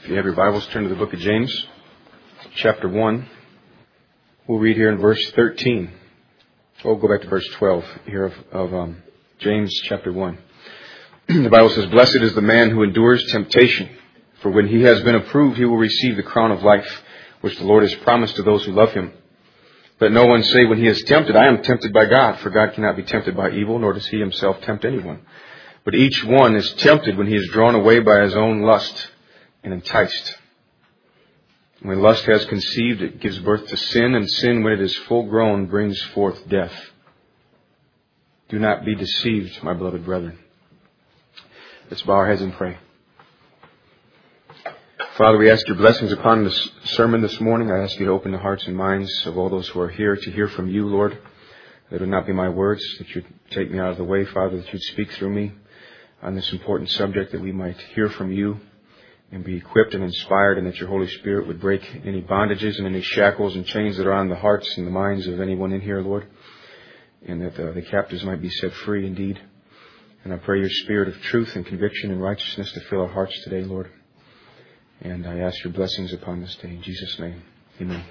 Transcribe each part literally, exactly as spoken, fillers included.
If you have your Bibles, turn to the book of James, chapter one. We'll read here in verse thirteen. We'll go back to verse twelve here of, of um, James chapter one. The Bible says, "Blessed is the man who endures temptation, for when he has been approved, he will receive the crown of life, which the Lord has promised to those who love him. Let no one say when he is tempted, I am tempted by God, for God cannot be tempted by evil, nor does he himself tempt anyone. But each one is tempted when he is drawn away by his own lust and enticed. When lust has conceived, it gives birth to sin, and sin, when it is full grown, brings forth death. Do not be deceived, my beloved brethren." Let's bow our heads and pray. Father, we ask your blessings upon this sermon this morning. I ask you to open the hearts and minds of all those who are here to hear from you, Lord. That it would not be my words, that you'd take me out of the way, Father, that you'd speak through me on this important subject, that we might hear from you and be equipped and inspired, and that your Holy Spirit would break any bondages and any shackles and chains that are on the hearts and the minds of anyone in here, Lord, and that uh, the captives might be set free indeed. And I pray your Spirit of truth and conviction and righteousness to fill our hearts today, Lord. And I ask your blessings upon this day. In Jesus' name, amen.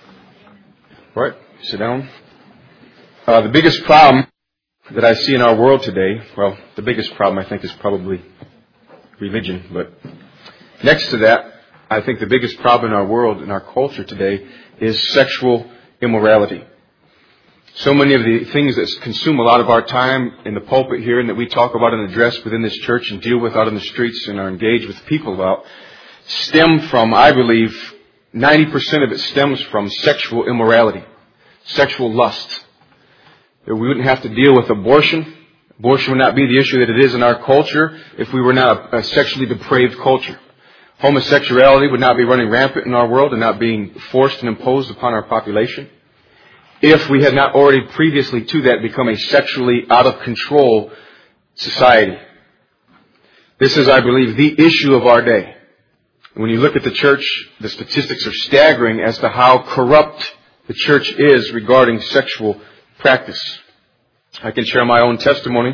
All right, sit down. Uh, the biggest problem that I see in our world today, well, the biggest problem I think is probably religion, but next to that, I think the biggest problem in our world, in our culture today, is sexual immorality. So many of the things that consume a lot of our time in the pulpit here and that we talk about and address within this church and deal with out in the streets and are engaged with people about stem from, I believe, ninety percent of it stems from sexual immorality, sexual lust. We wouldn't have to deal with abortion. Abortion would not be the issue that it is in our culture if we were not a sexually depraved culture. Homosexuality would not be running rampant in our world and not being forced and imposed upon our population if we had not already previously to that become a sexually out of control society. This is, I believe, the issue of our day. When you look at the church, the statistics are staggering as to how corrupt the church is regarding sexual practice. I can share my own testimony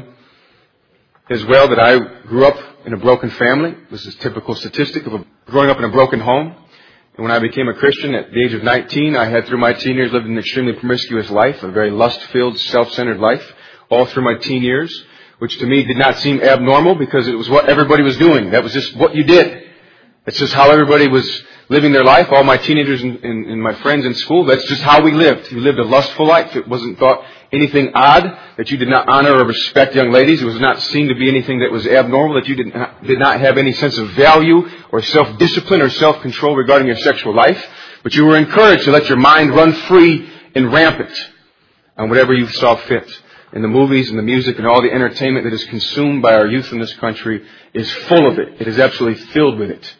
as well, that I grew up in a broken family. This is a typical statistic of a, growing up in a broken home. And when I became a Christian at the age of nineteen, I had through my teen years lived an extremely promiscuous life, a very lust-filled, self-centered life, all through my teen years, which to me did not seem abnormal because it was what everybody was doing. That was just what you did. It's just how everybody was living their life. All my teenagers and, and, and my friends in school, that's just how we lived. We lived a lustful life. It wasn't thought anything odd that you did not honor or respect young ladies. It was not seen to be anything that was abnormal, that you did not, did not have any sense of value or self-discipline or self-control regarding your sexual life. But you were encouraged to let your mind run free and rampant on whatever you saw fit. And the movies and the music and all the entertainment that is consumed by our youth in this country is full of it. It is absolutely filled with it.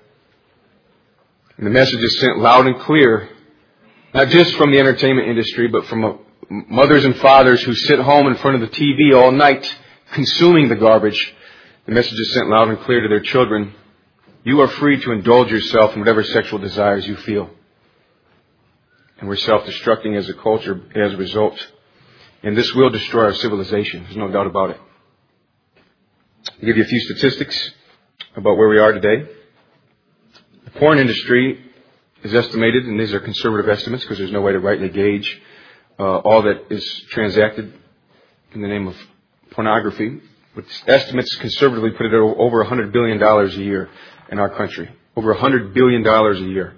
And the message is sent loud and clear, not just from the entertainment industry, but from a, mothers and fathers who sit home in front of the T V all night consuming the garbage. The message is sent loud and clear to their children. You are free to indulge yourself in whatever sexual desires you feel. And we're self-destructing as a culture as a result. And this will destroy our civilization. There's no doubt about it. I'll give you a few statistics about where we are today. The porn industry is estimated, and these are conservative estimates because there's no way to rightly gauge uh, all that is transacted in the name of pornography. But estimates conservatively put it at over one hundred billion dollars a year in our country. Over one hundred billion dollars a year.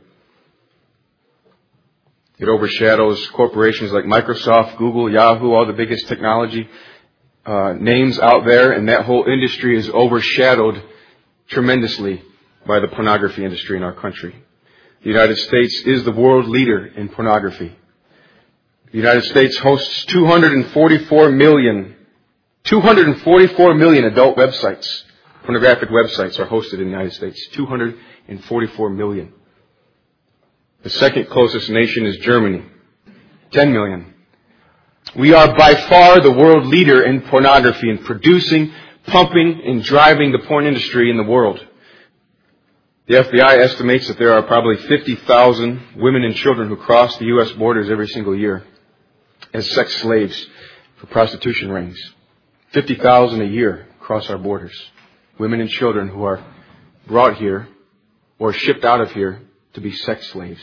It overshadows corporations like Microsoft, Google, Yahoo, all the biggest technology uh, names out there, and that whole industry is overshadowed tremendously by the pornography industry in our country. The United States is the world leader in pornography. The United States hosts two hundred forty-four million, two hundred forty-four million adult websites. Pornographic websites are hosted in the United States. two hundred forty-four million. The second closest nation is Germany. ten million. We are by far the world leader in pornography, in producing, pumping, and driving the porn industry in the world. The F B I estimates that there are probably fifty thousand women and children who cross the U S borders every single year as sex slaves for prostitution rings. fifty thousand a year cross our borders. Women and children who are brought here or shipped out of here to be sex slaves.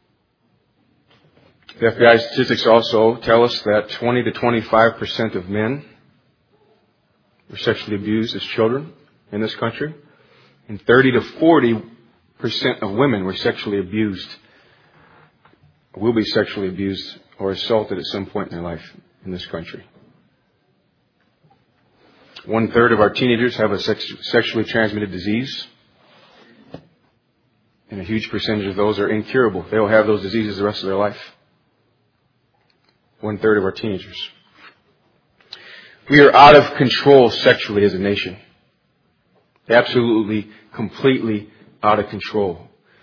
The F B I statistics also tell us that twenty to twenty-five percent of men were sexually abused as children in this country, and thirty to forty percent of women were sexually abused, will be sexually abused or assaulted at some point in their life in this country. One third of our teenagers have a sex- sexually transmitted disease, and a huge percentage of those are incurable. They will have those diseases the rest of their life. One third of our teenagers. We are out of control sexually as a nation. Absolutely, completely out of control.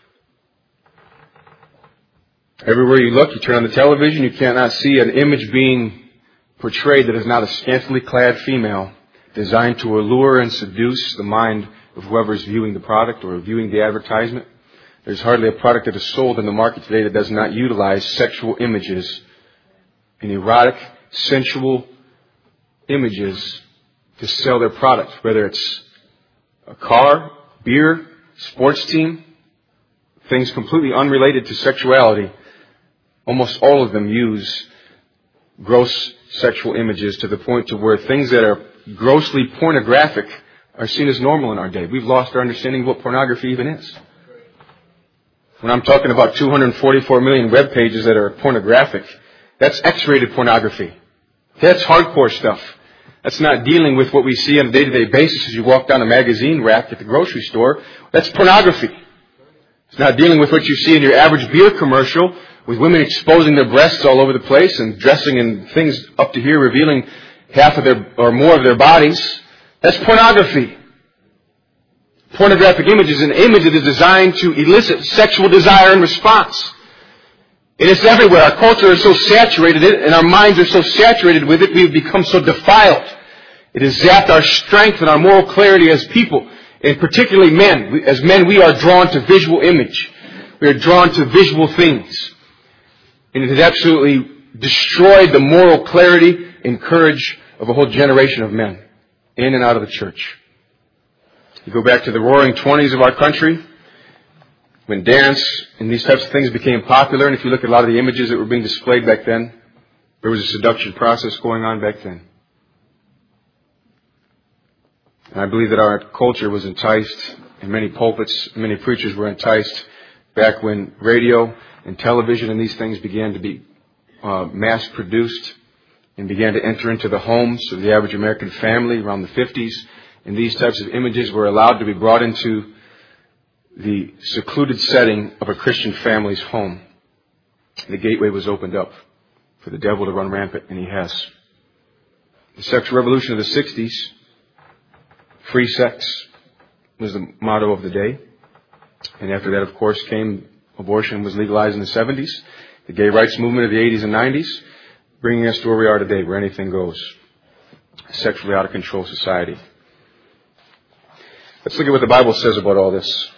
Everywhere you look, you turn on the television, you cannot see an image being portrayed that is not a scantily clad female designed to allure and seduce the mind of whoever is viewing the product or viewing the advertisement. There's hardly a product that is sold in the market today that does not utilize sexual images and erotic, sensual images to sell their product, whether it's a car, beer, sports team, things completely unrelated to sexuality. Almost all of them use gross sexual images to the point to where things that are grossly pornographic are seen as normal in our day. We've lost our understanding of what pornography even is. When I'm talking about two hundred forty-four million web pages that are pornographic, that's X-rated pornography. That's hardcore stuff. That's not dealing with what we see on a day-to-day basis as you walk down a magazine rack at the grocery store. That's pornography. It's not dealing with what you see in your average beer commercial with women exposing their breasts all over the place and dressing in things up to here, revealing half of their or more of their bodies. That's pornography. Pornographic image is an image that is designed to elicit sexual desire and response. It is everywhere. Our culture is so saturated in it, and our minds are so saturated with it, we've become so defiled. It has zapped our strength and our moral clarity as people, and particularly men. As men, we are drawn to visual image. We are drawn to visual things. And it has absolutely destroyed the moral clarity and courage of a whole generation of men in and out of the church. You go back to the roaring twenties of our country, when dance and these types of things became popular, and if you look at a lot of the images that were being displayed back then, there was a seduction process going on back then. And I believe that our culture was enticed, and many pulpits, many preachers were enticed back when radio and television and these things began to be uh, mass-produced and began to enter into the homes of the average American family around the fifties. And these types of images were allowed to be brought into the secluded setting of a Christian family's home. The gateway was opened up for the devil to run rampant, and he has. The sexual revolution of the sixties, free sex, was the motto of the day. And after that, of course, came abortion was legalized in the seventies. The gay rights movement of the eighties and nineties, bringing us to where we are today, where anything goes. A sexually out of control society. Let's look at what the Bible says about all this.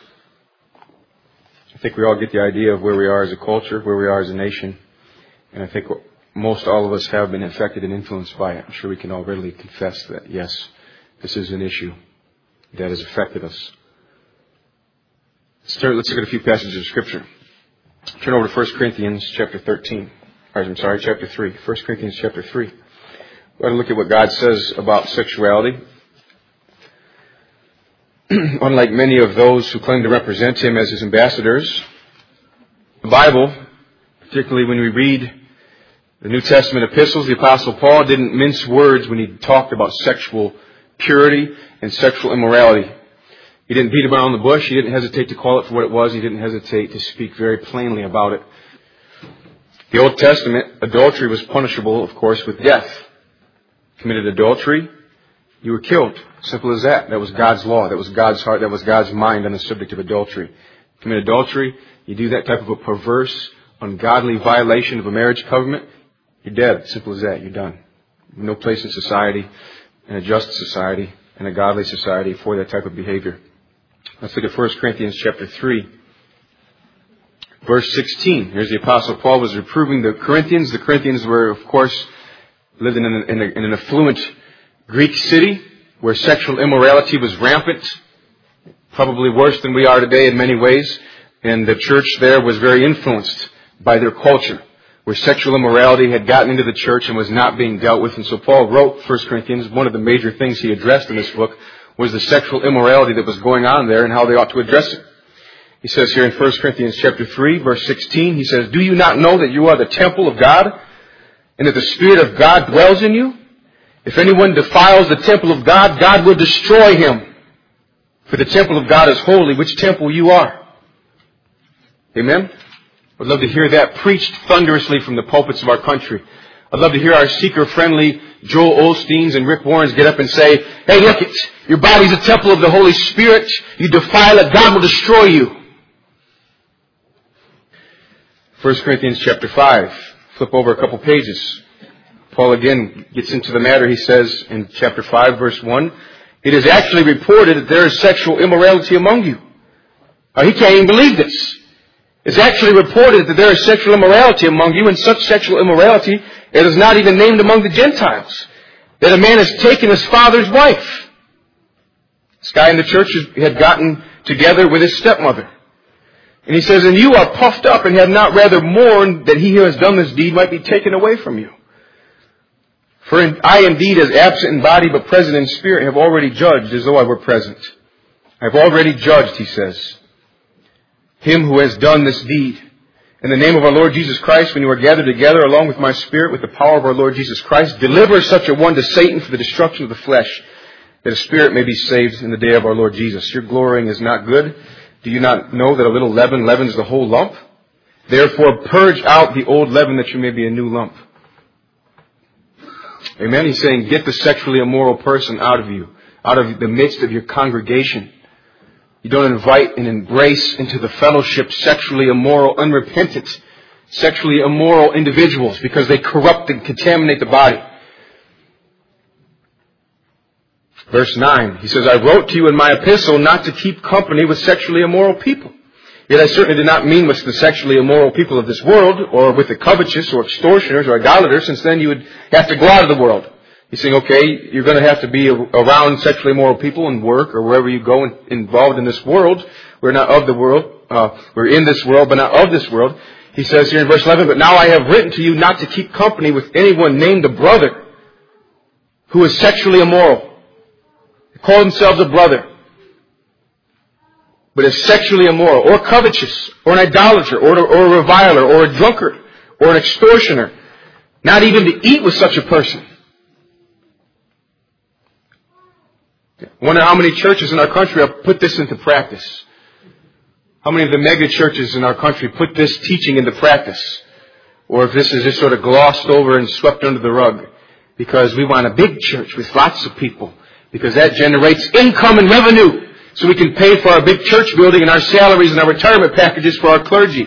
I think we all get the idea of where we are as a culture, where we are as a nation. And I think most all of us have been affected and influenced by it. I'm sure we can all readily confess that, yes, this is an issue that has affected us. Let's, turn, let's look at a few passages of Scripture. Turn over to First Corinthians chapter thirteen. Or, I'm sorry, chapter three. First Corinthians chapter three. We're going to look at what God says about sexuality. Unlike many of those who claim to represent Him as His ambassadors, the Bible, particularly when we read the New Testament epistles, the Apostle Paul didn't mince words when he talked about sexual purity and sexual immorality. He didn't beat around the bush. He didn't hesitate to call it for what it was. He didn't hesitate to speak very plainly about it. The Old Testament, adultery was punishable, of course, with death. Committed adultery, you were killed. Simple as that. That was God's law. That was God's heart. That was God's mind on the subject of adultery. Commit adultery, you do that type of a perverse, ungodly violation of a marriage covenant, you're dead. Simple as that. You're done. No place in society, in a just society, in a godly society for that type of behavior. Let's look at First Corinthians chapter three. Verse sixteen. Here's the Apostle Paul was reproving the Corinthians. The Corinthians were, of course, lived in an, in, a, in an affluent Greek city where sexual immorality was rampant. probably worse than we are today in many ways. And the church there was very influenced by their culture, where sexual immorality had gotten into the church and was not being dealt with. And so Paul wrote First Corinthians. One of the major things he addressed in this book was the sexual immorality that was going on there and how they ought to address it. He says here in First Corinthians chapter three, verse sixteen, he says, "Do you not know that you are the temple of God, and that the Spirit of God dwells in you? If anyone defiles the temple of God, God will destroy him. For the temple of God is holy, which temple you are." Amen? I'd love to hear that preached thunderously from the pulpits of our country. I'd love to hear our seeker-friendly Joel Osteens and Rick Warrens get up and say, "Hey, look it, your body's a temple of the Holy Spirit. You defile it, God will destroy you." First Corinthians chapter five. Flip over a couple pages. Paul again gets into the matter. He says in chapter five, verse one, "It is actually reported that there is sexual immorality among you." Now, he can't even believe this. It's actually reported that there is sexual immorality among you, and such sexual immorality it is not even named among the Gentiles, that a man has taken his father's wife. This guy in the church had gotten together with his stepmother. And he says, "And you are puffed up and have not rather mourned that he who has done this deed might be taken away from you. For I indeed, as absent in body but present in spirit, have already judged as though I were present." I have already judged, he says, "him who has done this deed. In the name of our Lord Jesus Christ, when you are gathered together along with my spirit, with the power of our Lord Jesus Christ, deliver such a one to Satan for the destruction of the flesh, that his spirit may be saved in the day of our Lord Jesus. Your glorying is not good. Do you not know that a little leaven leavens the whole lump? Therefore purge out the old leaven, that you may be a new lump." Amen. He's saying, get the sexually immoral person out of you, out of the midst of your congregation. You don't invite and embrace into the fellowship sexually immoral, unrepentant, sexually immoral individuals, because they corrupt and contaminate the body. Verse nine, he says, "I wrote to you in my epistle not to keep company with sexually immoral people. Yet I certainly did not mean with the sexually immoral people of this world, or with the covetous, or extortioners, or idolaters, since then you would have to go out of the world." He's saying, okay, you're going to have to be around sexually immoral people in work or wherever you go in, involved in this world. We're not of the world. Uh, we're in this world, but not of this world. He says here in verse eleven, "But now I have written to you not to keep company with anyone named a brother who is sexually immoral." They call themselves a brother, but is sexually immoral, or covetous, or an idolater, or, or a reviler, or a drunkard, or an extortioner. Not even to eat with such a person. I wonder how many churches in our country have put this into practice. How many of the mega churches in our country put this teaching into practice? Or if this is just sort of glossed over and swept under the rug. Because we want a big church with lots of people. Because that generates income and revenue. So we can pay for our big church building and our salaries and our retirement packages for our clergy.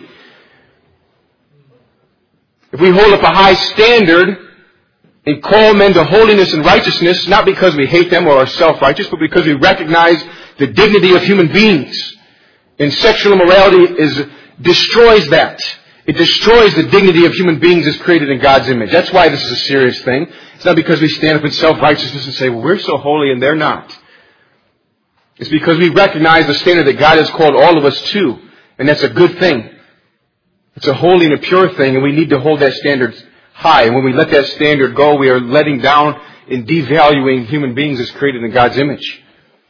If we hold up a high standard and call men to holiness and righteousness, not because we hate them or are self-righteous, but because we recognize the dignity of human beings. And sexual immorality is, destroys that. It destroys the dignity of human beings as created in God's image. That's why this is a serious thing. It's not because we stand up in self-righteousness and say, well, we're so holy and they're not. It's because we recognize the standard that God has called all of us to. And that's a good thing. It's a holy and a pure thing, and we need to hold that standard high. And when we let that standard go, we are letting down and devaluing human beings as created in God's image.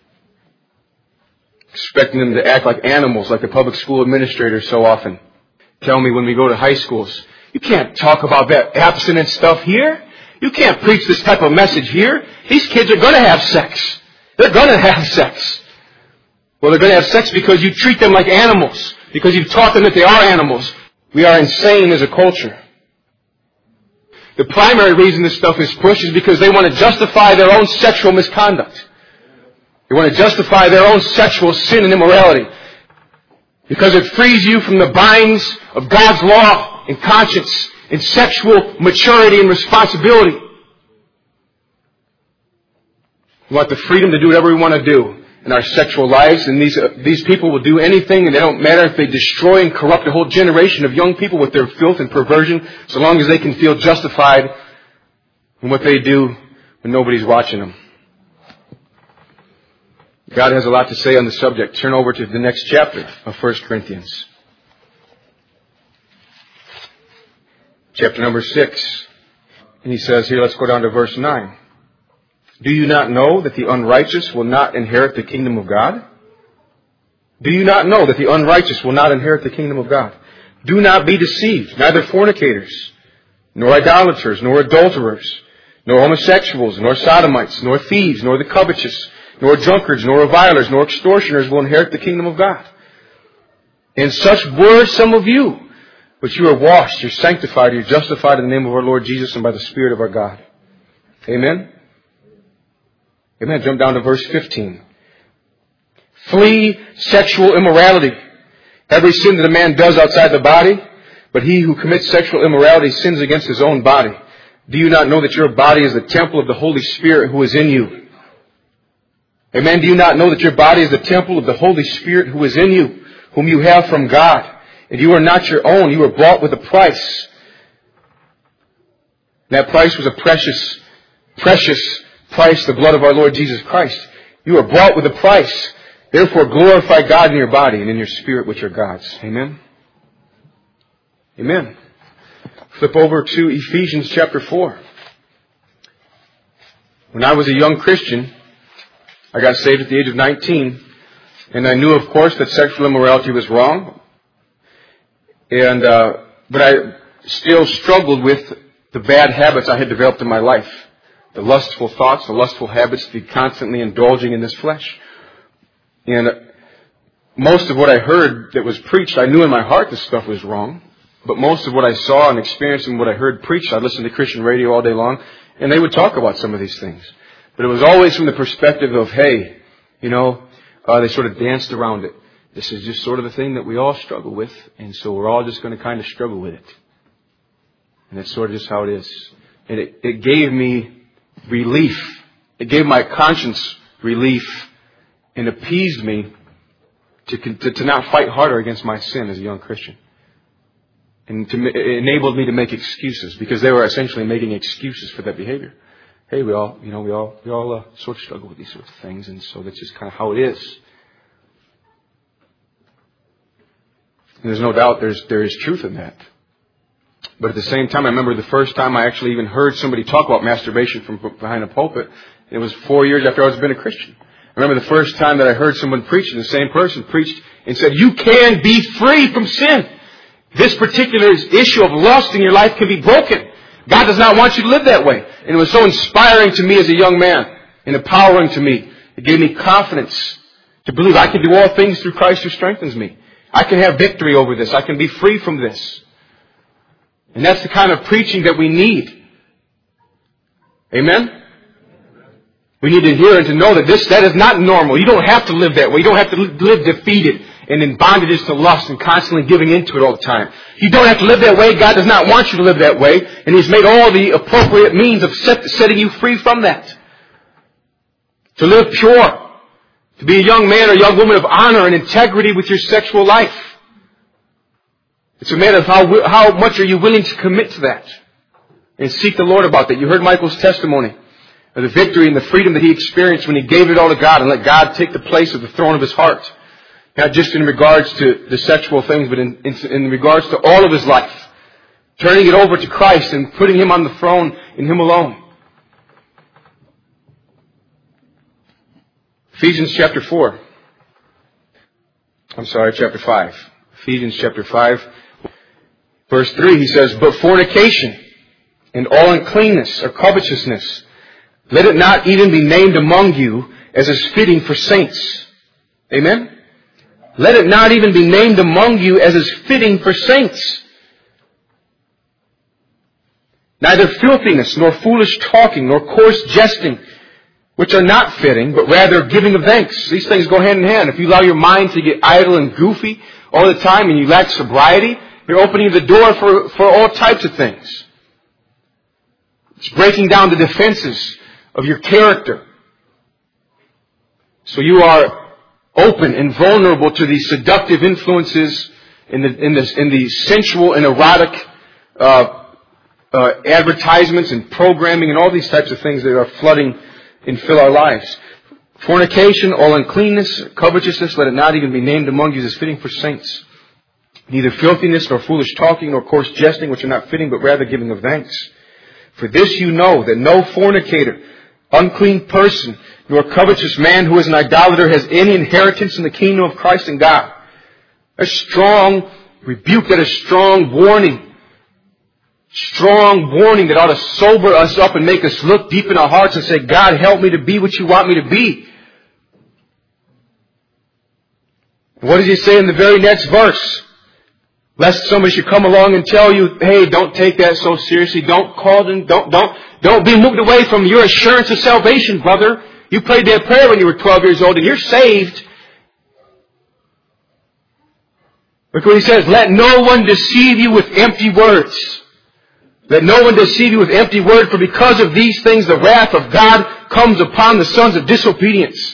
Expecting them to act like animals, like the public school administrators so often tell me when we go to high schools. You can't talk about that abstinence stuff here. You can't preach this type of message here. These kids are going to have sex. They're going to have sex. Well, they're going to have sex because you treat them like animals. Because you've taught them that they are animals. We are insane as a culture. The primary reason this stuff is pushed is because they want to justify their own sexual misconduct. They want to justify their own sexual sin and immorality. Because it frees you from the binds of God's law and conscience and sexual maturity and responsibility. We want the freedom to do whatever we want to do in our sexual lives. And these, uh, these people will do anything, and they don't matter if they destroy and corrupt a whole generation of young people with their filth and perversion, so long as they can feel justified in what they do when nobody's watching them. God has a lot to say on the subject. Turn over to the next chapter of First Corinthians. Chapter number six. And he says here, let's go down to verse nine. Do you not know that the unrighteous will not inherit the kingdom of God? Do you not know that the unrighteous will not inherit the kingdom of God? Do not be deceived, neither fornicators, nor idolaters, nor adulterers, nor homosexuals, nor sodomites, nor thieves, nor the covetous, nor drunkards, nor revilers, nor extortioners will inherit the kingdom of God. And such were some of you, but you are washed, you're sanctified, you're justified in the name of our Lord Jesus and by the Spirit of our God. Amen? Amen. Jump down to verse fifteen. Flee sexual immorality. Every sin that a man does outside the body, but he who commits sexual immorality sins against his own body. Do you not know that your body is the temple of the Holy Spirit who is in you? Amen. Do you not know that your body is the temple of the Holy Spirit who is in you, whom you have from God? And you are not your own. You were bought with a price. And that price was a precious, precious price, the blood of our Lord Jesus Christ. You are bought with a price. Therefore, glorify God in your body and in your spirit, which are God's. Amen. Amen. Flip over to Ephesians chapter four. When I was a young Christian, I got saved at the age of nineteen, and I knew, of course, that sexual immorality was wrong. And uh, but I still struggled with the bad habits I had developed in my life, the lustful thoughts, the lustful habits, the constantly indulging in this flesh. And most of what I heard that was preached, I knew in my heart this stuff was wrong. But most of what I saw and experienced and what I heard preached, I listened to Christian radio all day long, and they would talk about some of these things. But it was always from the perspective of, hey, you know, uh, they sort of danced around it. This is just sort of a thing that we all struggle with, and so we're all just going to kind of struggle with it. And that's sort of just how it is. And it, it gave me relief. It gave my conscience relief and appeased me to, to, to not fight harder against my sin as a young Christian. And to, it enabled me to make excuses, because they were essentially making excuses for that behavior. Hey, we all, you know, we all, we all uh, sort of struggle with these sorts of things, and so that's just kind of how it is. And there's no doubt there's there is truth in that. But at the same time, I remember the first time I actually even heard somebody talk about masturbation from behind a pulpit. It was four years after I was been a Christian. I remember the first time that I heard someone preach, and the same person preached and said, you can be free from sin. This particular issue of lust in your life can be broken. God does not want you to live that way. And it was so inspiring to me as a young man and empowering to me. It gave me confidence to believe I can do all things through Christ who strengthens me. I can have victory over this. I can be free from this. And that's the kind of preaching that we need. Amen? We need to hear and to know that this, that is not normal. You don't have to live that way. You don't have to live defeated and in bondages to lust and constantly giving into it all the time. You don't have to live that way. God does not want you to live that way. And He's made all the appropriate means of set, setting you free from that. To live pure. To be a young man or young woman of honor and integrity with your sexual life. It's a matter of how, how much are you willing to commit to that. And seek the Lord about that. You heard Michael's testimony of the victory and the freedom that he experienced when he gave it all to God and let God take the place of the throne of his heart. Not just in regards to the sexual things, but in, in, in regards to all of his life. Turning it over to Christ and putting Him on the throne in Him alone. Ephesians chapter four. I'm sorry, chapter five. Ephesians chapter five. Verse three, he says, but fornication and all uncleanness or covetousness, let it not even be named among you as is fitting for saints. Amen? Let it not even be named among you as is fitting for saints. Neither filthiness, nor foolish talking, nor coarse jesting, which are not fitting, but rather giving of thanks. These things go hand in hand. If you allow your mind to get idle and goofy all the time and you lack sobriety, you're opening the door for, for all types of things. It's breaking down the defenses of your character. So you are open and vulnerable to the seductive influences in the, in the, in the sensual and erotic uh, uh, advertisements and programming and all these types of things that are flooding and fill our lives. Fornication, all uncleanness, covetousness, let it not even be named among you as fitting for saints. Neither filthiness, nor foolish talking, nor coarse jesting, which are not fitting, but rather giving of thanks. For this you know, that no fornicator, unclean person, nor covetous man who is an idolater has any inheritance in the kingdom of Christ and God. A strong rebuke, that is strong warning. Strong warning that ought to sober us up and make us look deep in our hearts and say, God, help me to be what you want me to be. What does he say in the very next verse? Lest somebody should come along and tell you, hey, don't take that so seriously. Don't call them. Don't, don't, don't be moved away from your assurance of salvation, brother. You prayed that prayer when you were twelve years old and you're saved. Look what he says. Let no one deceive you with empty words. Let no one deceive you with empty words, for because of these things the wrath of God comes upon the sons of disobedience.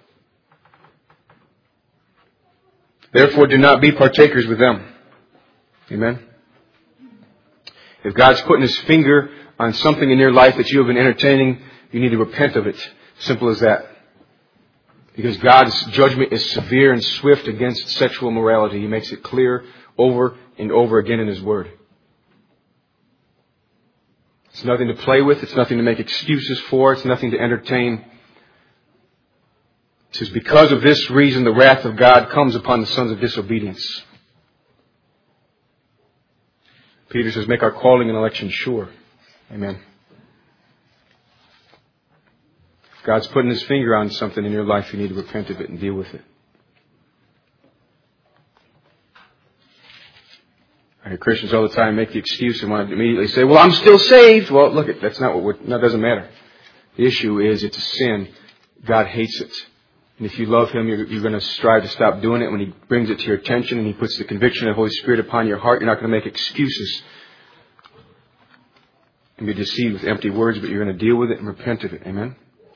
Therefore do not be partakers with them. Amen. If God's putting His finger on something in your life that you have been entertaining, you need to repent of it. Simple as that. Because God's judgment is severe and swift against sexual immorality. He makes it clear over and over again in His Word. It's nothing to play with. It's nothing to make excuses for. It's nothing to entertain. It says, because of this reason, the wrath of God comes upon the sons of disobedience. Peter says, make our calling and election sure. Amen. If God's putting His finger on something in your life, you need to repent of it and deal with it. I hear Christians all the time make the excuse and want to immediately say, well, I'm still saved. Well, look, that's not what, we're, that doesn't matter. The issue is it's a sin. God hates it. And if you love Him, you're, you're going to strive to stop doing it. When He brings it to your attention and He puts the conviction of the Holy Spirit upon your heart, you're not going to make excuses and be deceived with empty words, but you're going to deal with it and repent of it. Amen?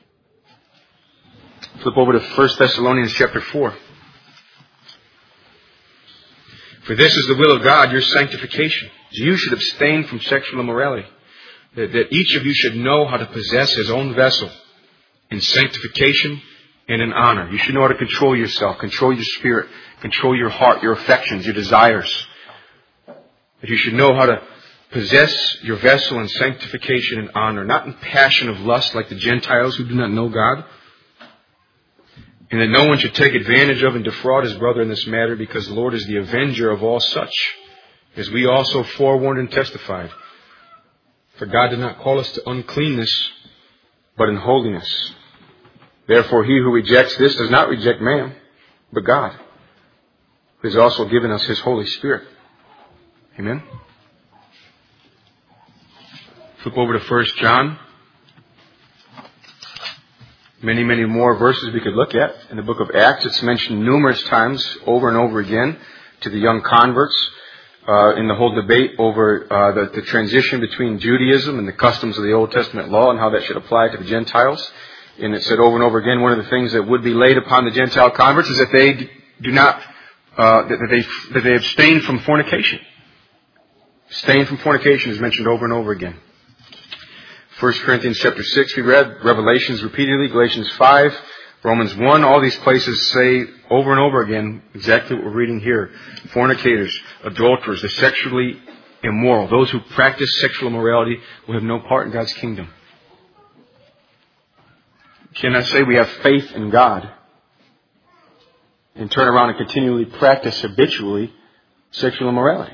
Flip over to First Thessalonians chapter four. For this is the will of God, your sanctification. You should abstain from sexual immorality. That, that each of you should know how to possess his own vessel in sanctification and in honor. You should know how to control yourself, control your spirit, control your heart, your affections, your desires. That you should know how to possess your vessel in sanctification and honor, not in passion of lust like the Gentiles who do not know God. And that no one should take advantage of and defraud his brother in this matter, because the Lord is the avenger of all such, as we also forewarned and testified. For God did not call us to uncleanness, but in holiness. Therefore he who rejects this does not reject man, but God, who has also given us His Holy Spirit. Amen? Flip over to First John. Many, many more verses we could look at. In the book of Acts, it's mentioned numerous times, over and over again, to the young converts, uh, in the whole debate over uh, the, the transition between Judaism and the customs of the Old Testament law and how that should apply to the Gentiles. And it said over and over again, one of the things that would be laid upon the Gentile converts is that they do not, uh, that they that they abstain from fornication. Abstain from fornication is mentioned over and over again. First Corinthians chapter six we read, Revelations repeatedly, Galatians five, Romans one, all these places say over and over again exactly what we're reading here. Fornicators, adulterers, the sexually immoral, those who practice sexual immorality will have no part in God's kingdom. Can I say we have faith in God and turn around and continually practice habitually sexual immorality?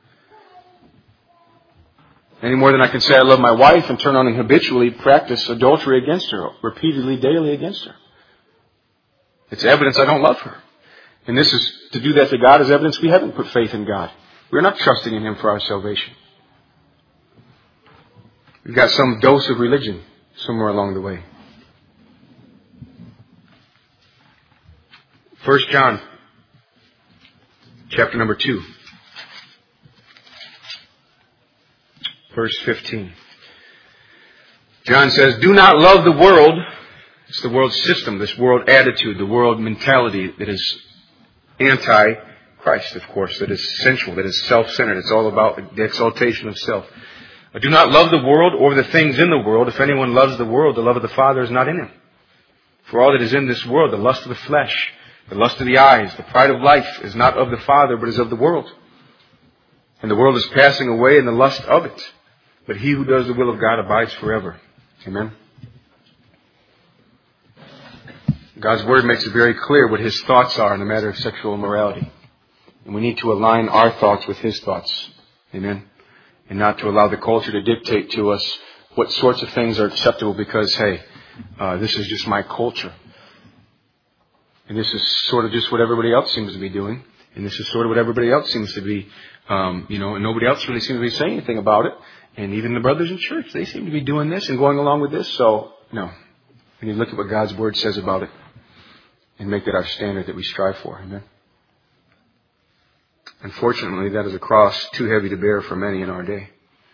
Any more than I can say I love my wife and turn on and habitually practice adultery against her, repeatedly, daily against her. It's evidence I don't love her. And this is, to do that to God is evidence we haven't put faith in God. We're not trusting in Him for our salvation. We've got some dose of religion somewhere along the way. First John, chapter number two. Verse fifteen. John says, do not love the world. It's the world system, this world attitude, the world mentality that is anti-Christ, of course, that is sensual, that is self-centered. It's all about the exaltation of self. Do not love the world or the things in the world. If anyone loves the world, the love of the Father is not in him. For all that is in this world, the lust of the flesh, the lust of the eyes, the pride of life, is not of the Father, but is of the world. And the world is passing away in the lust of it. But he who does the will of God abides forever. Amen. God's Word makes it very clear what His thoughts are in the matter of sexual immorality. And we need to align our thoughts with His thoughts. Amen. And not to allow the culture to dictate to us what sorts of things are acceptable because, hey, uh, this is just my culture. And this is sort of just what everybody else seems to be doing. And this is sort of what everybody else seems to be, um, you know, and nobody else really seems to be saying anything about it. And even the brothers in church, they seem to be doing this and going along with this. So, no. We need to look at what God's Word says about it and make that our standard that we strive for. Amen. Unfortunately, that is a cross too heavy to bear for many in our day.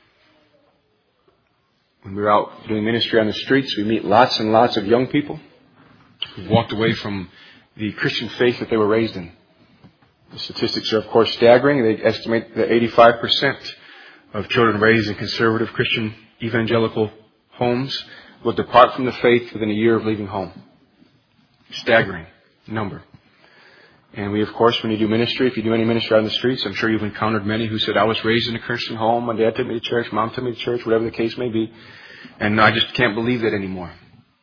When we're out doing ministry on the streets, we meet lots and lots of young people who walked away from the Christian faith that they were raised in. The statistics are, of course, staggering. They estimate that eighty-five percent of children raised in conservative Christian evangelical homes will depart from the faith within a year of leaving home. Staggering number. And we, of course, when you do ministry, if you do any ministry on the streets, I'm sure you've encountered many who said, I was raised in a Christian home, my dad took me to church, mom took me to church, whatever the case may be, and I just can't believe that anymore.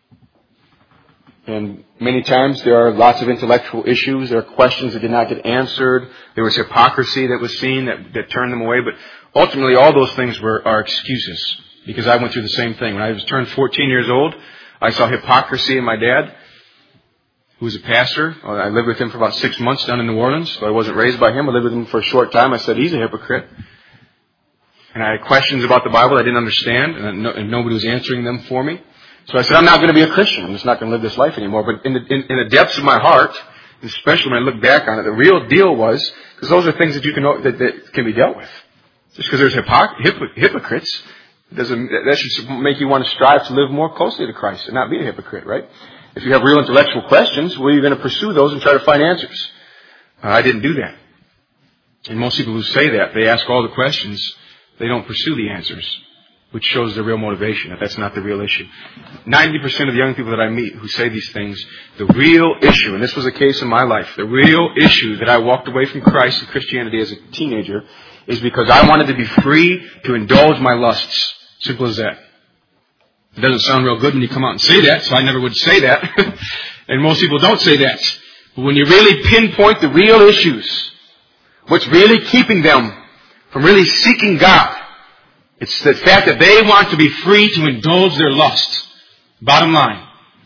And many times there are lots of intellectual issues, there are questions that did not get answered, there was hypocrisy that was seen that, that turned them away, but ultimately all those things were are excuses, because I went through the same thing. When I was turned fourteen years old, I saw hypocrisy in my dad, who was a pastor. I lived with him for about six months down in New Orleans. So I wasn't raised by him. I lived with him for a short time. I said, he's a hypocrite. And I had questions about the Bible I didn't understand, and, no, and nobody was answering them for me. So I said, I'm not going to be a Christian. I'm just not going to live this life anymore. But in the, in, in the depths of my heart, especially when I look back on it, the real deal was, because those are things that you can that, that can be dealt with. Just because there's hypoc- hypo- hypocrites, doesn't that should make you want to strive to live more closely to Christ and not be a hypocrite, right? If you have real intellectual questions, well, you're going to pursue those and try to find answers. Uh, I didn't do that. And most people who say that, they ask all the questions, they don't pursue the answers, which shows their real motivation, that that's not the real issue. ninety percent of the young people that I meet who say these things, the real issue, and this was a case in my life, the real issue that I walked away from Christ and Christianity as a teenager is because I wanted to be free to indulge my lusts. Simple as that. It doesn't sound real good when you come out and say that, so I never would say that. And most people don't say that. But when you really pinpoint the real issues, what's really keeping them from really seeking God, it's the fact that they want to be free to indulge their lusts. Bottom line.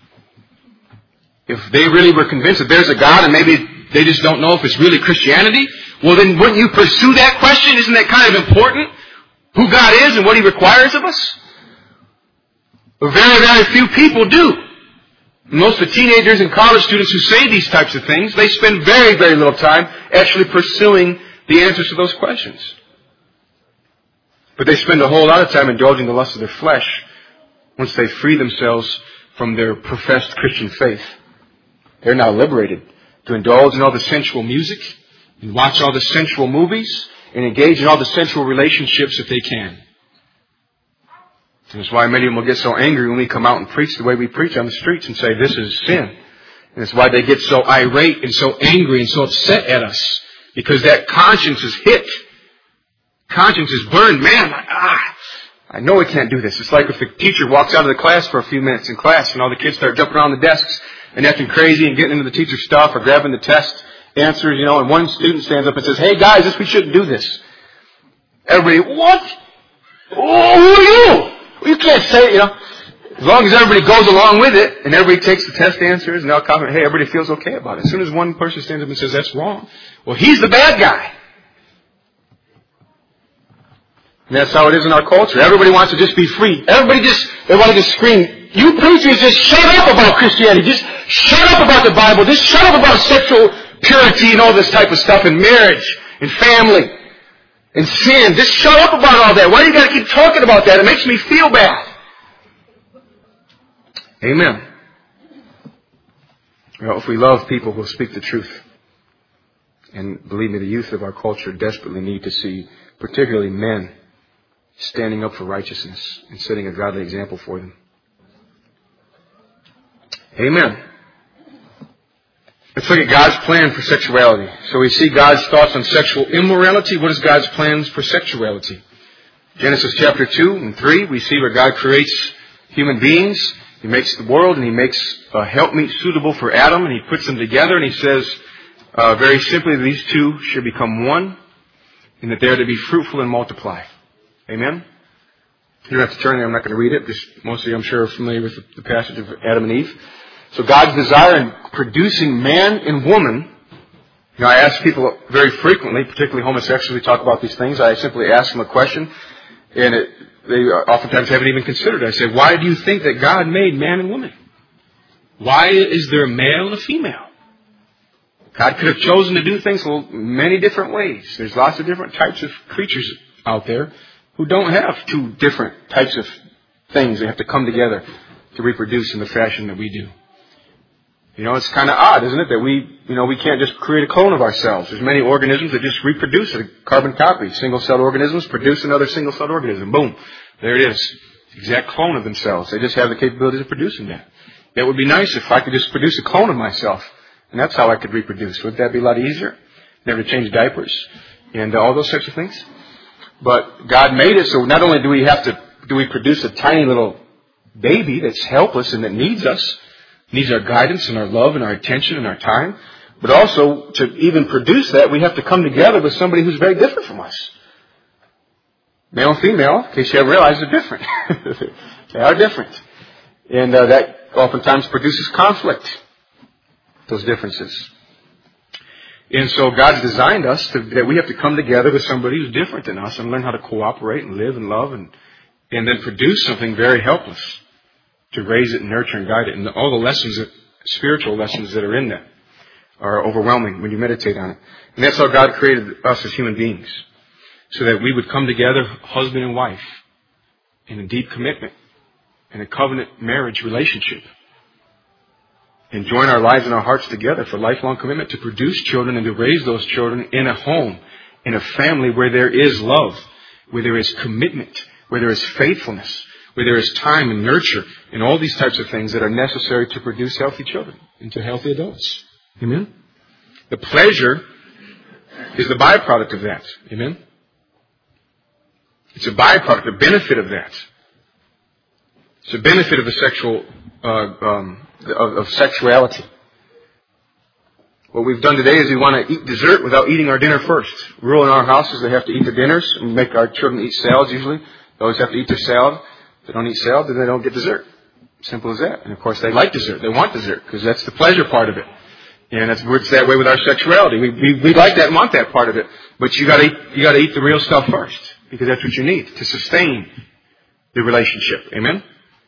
If they really were convinced that there's a God and maybe they just don't know if it's really Christianity, well then wouldn't you pursue that question? Isn't that kind of important? Who God is and what He requires of us? But very, very few people do. Most of the teenagers and college students who say these types of things, they spend very, very little time actually pursuing the answers to those questions. But they spend a whole lot of time indulging the lust of their flesh once they free themselves from their professed Christian faith. They're now liberated to indulge in all the sensual music and watch all the sensual movies and engage in all the sensual relationships that they can. And that's why many of them will get so angry when we come out and preach the way we preach on the streets and say, this is sin. And it's why they get so irate and so angry and so upset at us. Because that conscience is hit. Conscience is burned. Man, ah, I know we can't do this. It's like if the teacher walks out of the class for a few minutes in class and all the kids start jumping around the desks and acting crazy and getting into the teacher's stuff or grabbing the test answers, you know, and one student stands up and says, hey guys, this, we shouldn't do this. Everybody, what? Oh, who are you? Well, you can't say it, you know. As long as everybody goes along with it and everybody takes the test answers and they'll comment, hey, everybody feels okay about it. As soon as one person stands up and says, that's wrong, well, he's the bad guy. And that's how it is in our culture. Everybody wants to just be free. Everybody just, they want to just scream, you preachers just shut up about Christianity. Just shut up about the Bible. Just shut up about sexual purity and all this type of stuff and marriage and family and sin. Just shut up about all that. Why do you got to keep talking about that? It makes me feel bad. Amen. Well, if we love people, we'll speak the truth. And believe me, the youth of our culture desperately need to see, particularly men, standing up for righteousness and setting a godly example for them. Amen. Let's look at God's plan for sexuality. So we see God's thoughts on sexual immorality. What is God's plans for sexuality? Genesis chapter two and three, we see where God creates human beings. He makes the world and He makes a helpmeet suitable for Adam, and He puts them together, and He says uh, very simply that these two should become one and that they are to be fruitful and multiply. Amen? You don't have to turn there. I'm not going to read it, because most of you, I'm sure, are familiar with the passage of Adam and Eve. So God's desire in producing man and woman, you know, I ask people very frequently, particularly homosexuals, we talk about these things. I simply ask them a question, and it, they oftentimes haven't even considered it. I say, why do you think that God made man and woman? Why is there a male and a female? God could have chosen to do things many different ways. There's lots of different types of creatures out there who don't have two different types of things. They have to come together to reproduce in the fashion that we do. You know, it's kind of odd, isn't it, that we, you know, we can't just create a clone of ourselves. There's many organisms that just reproduce a carbon copy. Single-celled organisms produce another single-celled organism. Boom. There it is. Exact clone of themselves. They just have the capability of producing that. It would be nice if I could just produce a clone of myself, and that's how I could reproduce. Wouldn't that be a lot easier? Never change diapers and uh, all those types of things. But God made it so not only do we have to, do we produce a tiny little baby that's helpless and that needs us, needs our guidance and our love and our attention and our time, but also to even produce that, we have to come together with somebody who's very different from us. Male and female, in case you haven't realized, they're different. They are different. And uh, that oftentimes produces conflict, those differences. And so God's designed us to, that we have to come together with somebody who's different than us and learn how to cooperate and live and love and, and then produce something very helpless to raise it and nurture and guide it. And all the lessons, that, spiritual lessons that are in that are overwhelming when you meditate on it. And that's how God created us as human beings. So that we would come together, husband and wife, in a deep commitment, in a covenant marriage relationship. And join our lives and our hearts together for lifelong commitment to produce children and to raise those children in a home, in a family where there is love, where there is commitment, where there is faithfulness, where there is time and nurture and all these types of things that are necessary to produce healthy children into healthy adults. Amen? The pleasure is the byproduct of that. Amen? It's a byproduct, a benefit of that. It's a benefit of the sexual, uh, um, of, of sexuality. What we've done today is we want to eat dessert without eating our dinner first. Rule in our house is they have to eat their dinners. We make our children eat salads usually. They always have to eat their salad. If they don't eat salad, then they don't get dessert. Simple as that. And of course they like dessert. They want dessert because that's the pleasure part of it. And that's, it's that way with our sexuality. We, we, we like that and want that part of it. But you gotta eat, you gotta eat the real stuff first. Because that's what you need to sustain the relationship. Amen?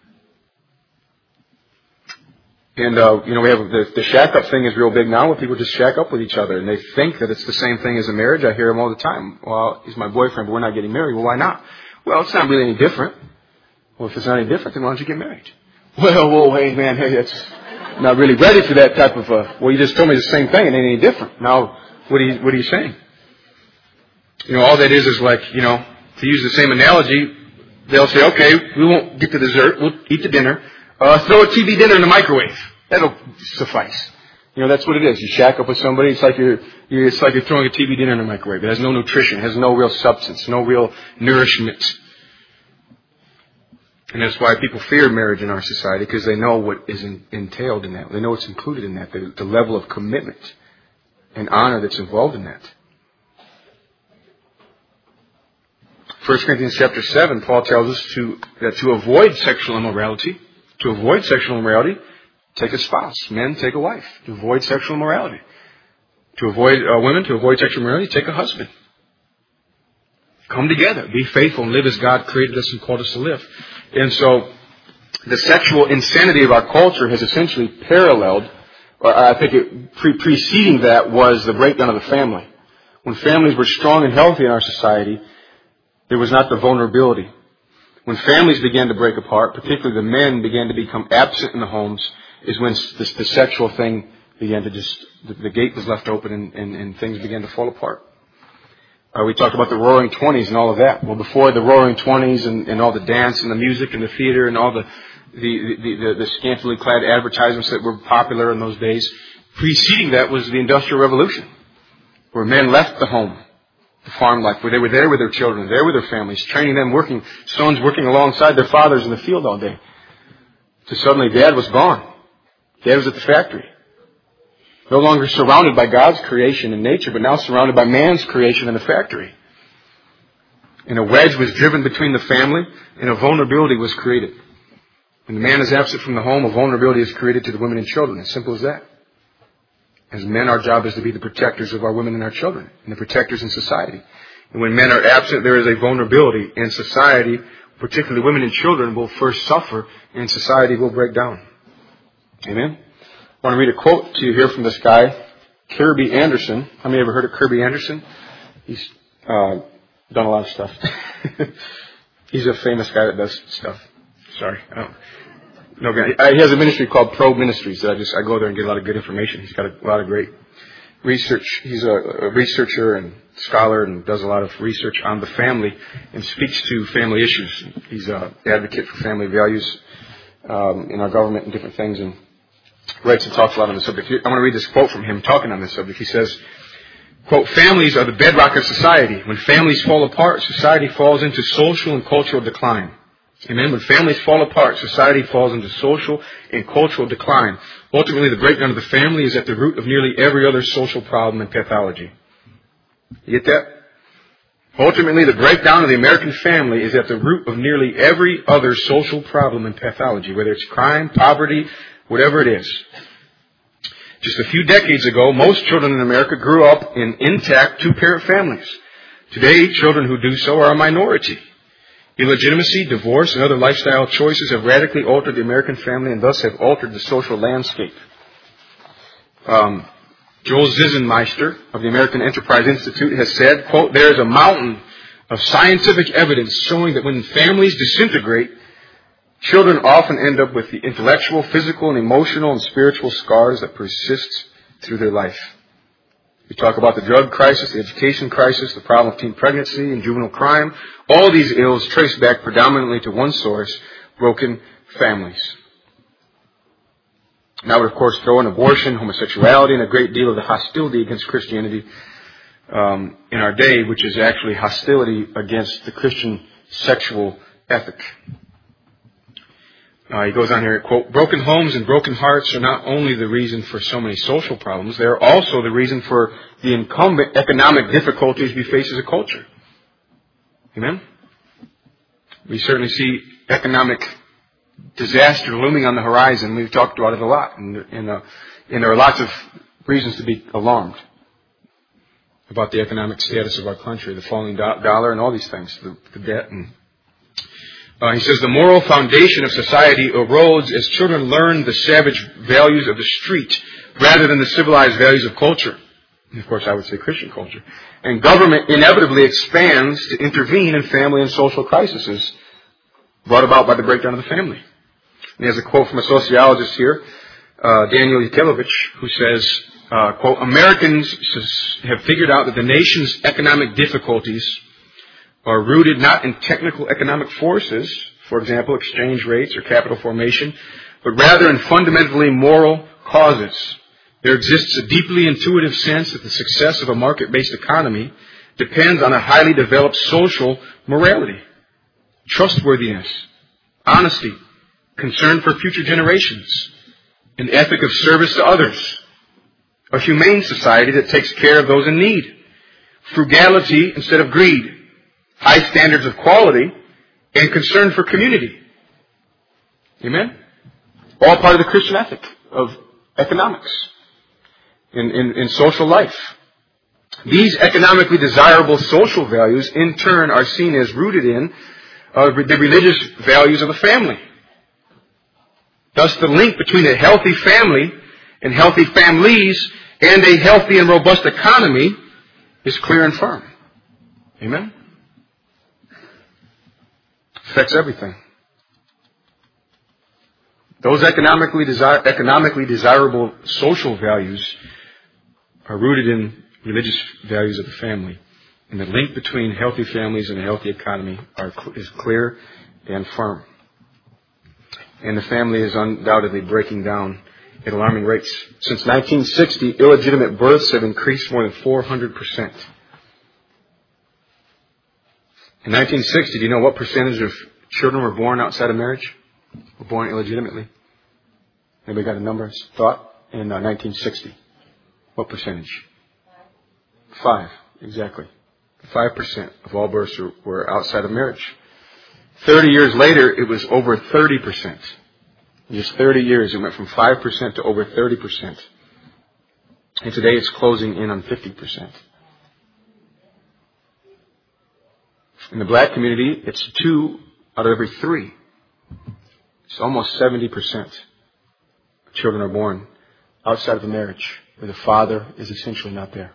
And, uh, you know, we have the, the shack up thing is real big now where people just shack up with each other. And they think that it's the same thing as a marriage. I hear them all the time. Well, he's my boyfriend, but we're not getting married. Well, why not? Well, it's not really any different. Well, if it's not any different, then why don't you get married? Well, well, wait, man, hey, that's not really ready for that type of, uh, well, you just told me the same thing and it ain't any different. Now, what are you, what are you saying? You know, all that is is like, you know, to use the same analogy, they'll say, okay, we won't get to dessert, we'll eat the dinner. Uh, throw a T V dinner in the microwave. That'll suffice. You know, that's what it is. You shack up with somebody, it's like you're, you're it's like you're throwing a T V dinner in the microwave. It has no nutrition, it has no real substance, no real nourishment. And that's why people fear marriage in our society, because they know what is in, entailed in that. They know what's included in that, the, the level of commitment and honor that's involved in that. First Corinthians chapter seven, Paul tells us to that to avoid sexual immorality, to avoid sexual immorality, take a spouse. Men, take a wife. To avoid sexual immorality. To avoid uh, women, to avoid sexual immorality, take a husband. Come together. Be faithful and live as God created us and called us to live. And so, the sexual insanity of our culture has essentially paralleled, or I think it, pre- preceding that was the breakdown of the family. When families were strong and healthy in our society, there was not the vulnerability. When families began to break apart, particularly the men began to become absent in the homes, is when the, the sexual thing began to just, the, the gate was left open and, and, and things began to fall apart. Uh, we talked about the Roaring Twenties and all of that. Well, before the Roaring Twenties and, and all the dance and the music and the theater and all the, the, the, the, the scantily clad advertisements that were popular in those days, Preceding that was the Industrial Revolution, where men left the home, the farm life, where they were there with their children, there with their families, training them, working, sons working alongside their fathers in the field all day. So suddenly Dad was gone. Dad was at the factory. No longer surrounded by God's creation and nature, but now surrounded by man's creation in the factory. And a wedge was driven between the family, and a vulnerability was created. When the man is absent from the home, a vulnerability is created to the women and children. As simple as that. As men, our job is to be the protectors of our women and our children, and the protectors in society. And when men are absent, there is a vulnerability, and society, particularly women and children, will first suffer, and society will break down. Amen? I want to read a quote to you here from this guy, Kirby Anderson. How many ever heard of Kirby Anderson? He's uh, done a lot of stuff. He's a famous guy that does stuff. Sorry. I don't, no, he has a ministry called Probe Ministries that I just I go there and get a lot of good information. He's got a, a lot of great research. He's a, a researcher and scholar and does a lot of research on the family and speaks to family issues. He's an advocate for family values um, in our government and different things, and writes and talks a lot on the subject. I want to read this quote from him talking on this subject. He says, quote, "Families are the bedrock of society. When families fall apart, society falls into social and cultural decline." Amen. When families fall apart, society falls into social and cultural decline. Ultimately, the breakdown of the family is at the root of nearly every other social problem and pathology. You get that? Ultimately, the breakdown of the American family is at the root of nearly every other social problem and pathology, whether it's crime, poverty, whatever it is. Just a few decades ago, most children in America grew up in intact two-parent families. Today, children who do so are a minority. Illegitimacy, divorce, and other lifestyle choices have radically altered the American family and thus have altered the social landscape. Um, Joel Zizenmeister of the American Enterprise Institute has said, quote, "There is a mountain of scientific evidence showing that when families disintegrate, children often end up with the intellectual, physical, and emotional and spiritual scars that persist through their life." We talk about the drug crisis, the education crisis, the problem of teen pregnancy and juvenile crime. All these ills trace back predominantly to one source, broken families. And I would, of course, throw in abortion, homosexuality, and a great deal of the hostility against Christianity um, in our day, which is actually hostility against the Christian sexual ethic. Uh, he goes on here, quote, "Broken homes and broken hearts are not only the reason for so many social problems, they are also the reason for the incumbent economic difficulties we face as a culture." Amen? We certainly see economic disaster looming on the horizon. We've talked about it a lot, and, and, uh, and there are lots of reasons to be alarmed about the economic status of our country, the falling do- dollar and all these things, the, the debt and Uh, he says, "The moral foundation of society erodes as children learn the savage values of the street rather than the civilized values of culture." And of course, I would say Christian culture. "And government inevitably expands to intervene in family and social crises brought about by the breakdown of the family." And he has a quote from a sociologist here, uh, Daniel Yakelovich, who says, uh, quote, "Americans have figured out that the nation's economic difficulties are rooted not in technical economic forces, for example, exchange rates or capital formation, but rather in fundamentally moral causes. There exists a deeply intuitive sense that the success of a market-based economy depends on a highly developed social morality, trustworthiness, honesty, concern for future generations, an ethic of service to others, a humane society that takes care of those in need, frugality instead of greed, high standards of quality, and concern for community." Amen? All part of the Christian ethic of economics in, in, in social life. These economically desirable social values, in turn, are seen as rooted in uh, the religious values of the family. Thus, the link between a healthy family and healthy families and a healthy and robust economy is clear and firm. Amen? Affects everything. Those economically, desire, economically desirable social values are rooted in religious values of the family. And the link between healthy families and a healthy economy are, is clear and firm. And the family is undoubtedly breaking down at alarming rates. Since nineteen sixty, illegitimate births have increased more than four hundred percent. In nineteen sixty, do you know what percentage of children were born outside of marriage? Were born illegitimately? Anybody got a number, thought? In uh, nineteen sixty. What percentage? Five, exactly. Five percent of all births were, were outside of marriage. Thirty years later, it was over thirty percent. In just thirty years, it went from five percent to over thirty percent. And today it's closing in on fifty percent. In the black community, it's two out of every three. It's almost seventy percent of children are born outside of a marriage where the father is essentially not there.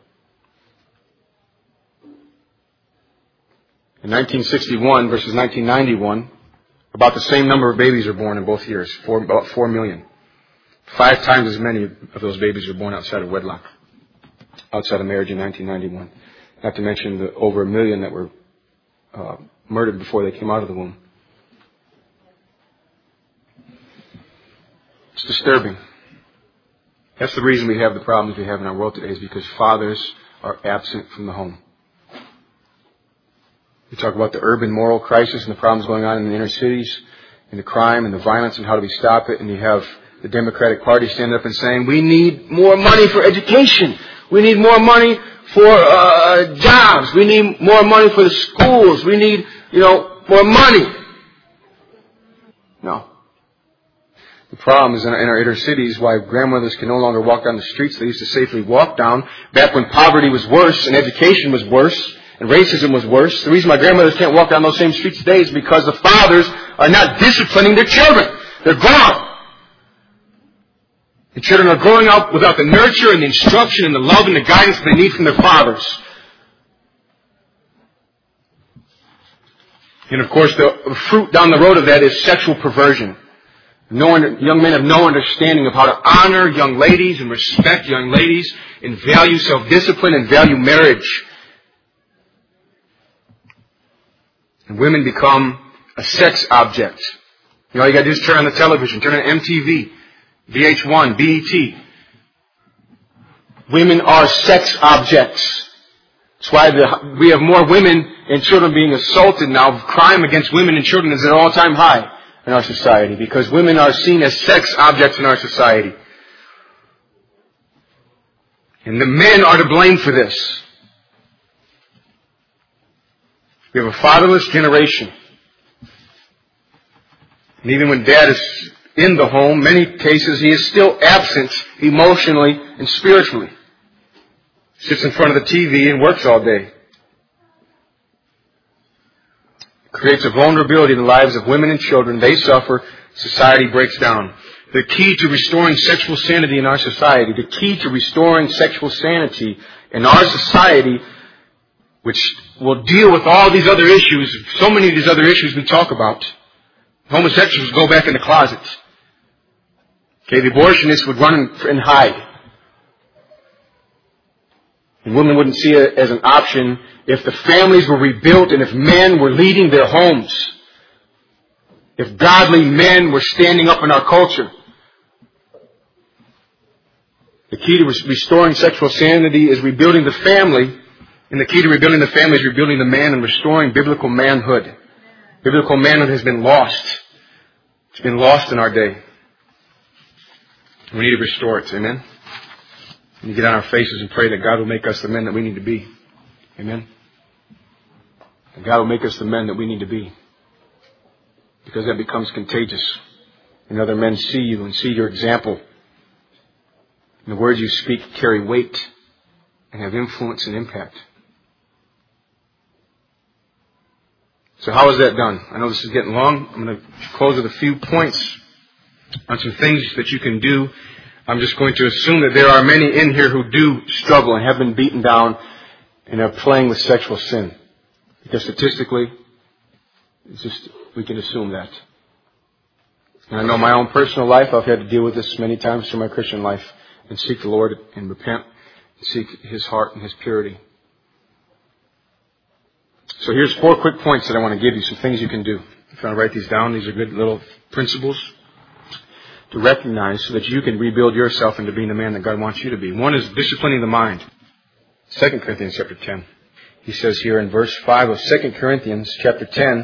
In nineteen sixty-one versus nineteen ninety-one, about the same number of babies are born in both years, four, about four million. Five times as many of those babies were born outside of wedlock, outside of marriage in nineteen ninety-one. Not to mention the over a million that were uh, murdered before they came out of the womb. It's disturbing. That's the reason we have the problems we have in our world today, is because fathers are absent from the home. You talk about the urban moral crisis and the problems going on in the inner cities, and the crime and the violence and how do we stop it, and you have the Democratic Party standing up and saying, we need more money for education. We need more money for uh, jobs. We need more money for the schools. We need, you know, more money. No. The problem is in our, in our inner cities why grandmothers can no longer walk down the streets they used to safely walk down back when poverty was worse and education was worse and racism was worse. The reason my grandmothers can't walk down those same streets today is because the fathers are not disciplining their children. They're gone. The children are growing up without the nurture and the instruction and the love and the guidance they need from their fathers. And of course, the fruit down the road of that is sexual perversion. No one, young men have no understanding of how to honor young ladies and respect young ladies and value self-discipline and value marriage. And women become a sex object. You know, all you got to do is turn on the television, turn on M T V, V H one, B E T. Women are sex objects. That's why the, we have more women and children being assaulted now. Crime against women and children is at an all-time high in our society because women are seen as sex objects in our society. And the men are to blame for this. We have a fatherless generation. And even when dad is in the home, many cases he is still absent emotionally and spiritually. Sits in front of the T V and works all day. It creates a vulnerability in the lives of women and children. They suffer. Society breaks down. The key to restoring sexual sanity in our society, the key to restoring sexual sanity in our society, which will deal with all these other issues, so many of these other issues we talk about. Homosexuals go back in the closet. Okay, the abortionists would run and hide. And women wouldn't see it as an option if the families were rebuilt and if men were leading their homes. If godly men were standing up in our culture. The key to restoring sexual sanity is rebuilding the family. And the key to rebuilding the family is rebuilding the man and restoring biblical manhood. Biblical manhood has been lost. It's been lost in our day. We need to restore it. Amen? We need to get on our faces and pray that God will make us the men that we need to be. Amen? And God will make us the men that we need to be. Because that becomes contagious. And other men see you and see your example. And the words you speak carry weight and have influence and impact. So how is that done? I know this is getting long. I'm going to close with a few points on some things that you can do. I'm just going to assume that there are many in here who do struggle and have been beaten down and are playing with sexual sin. Because statistically, it's just, we can assume that. And I know my own personal life, I've had to deal with this many times through my Christian life and seek the Lord and repent and seek His heart and His purity. So here's four quick points that I want to give you, some things you can do. If you want to write these down, these are good little principles. to recognize so that you can rebuild yourself into being the man that God wants you to be. One is disciplining the mind. Second Corinthians chapter ten. He says here in verse five of Second Corinthians chapter ten,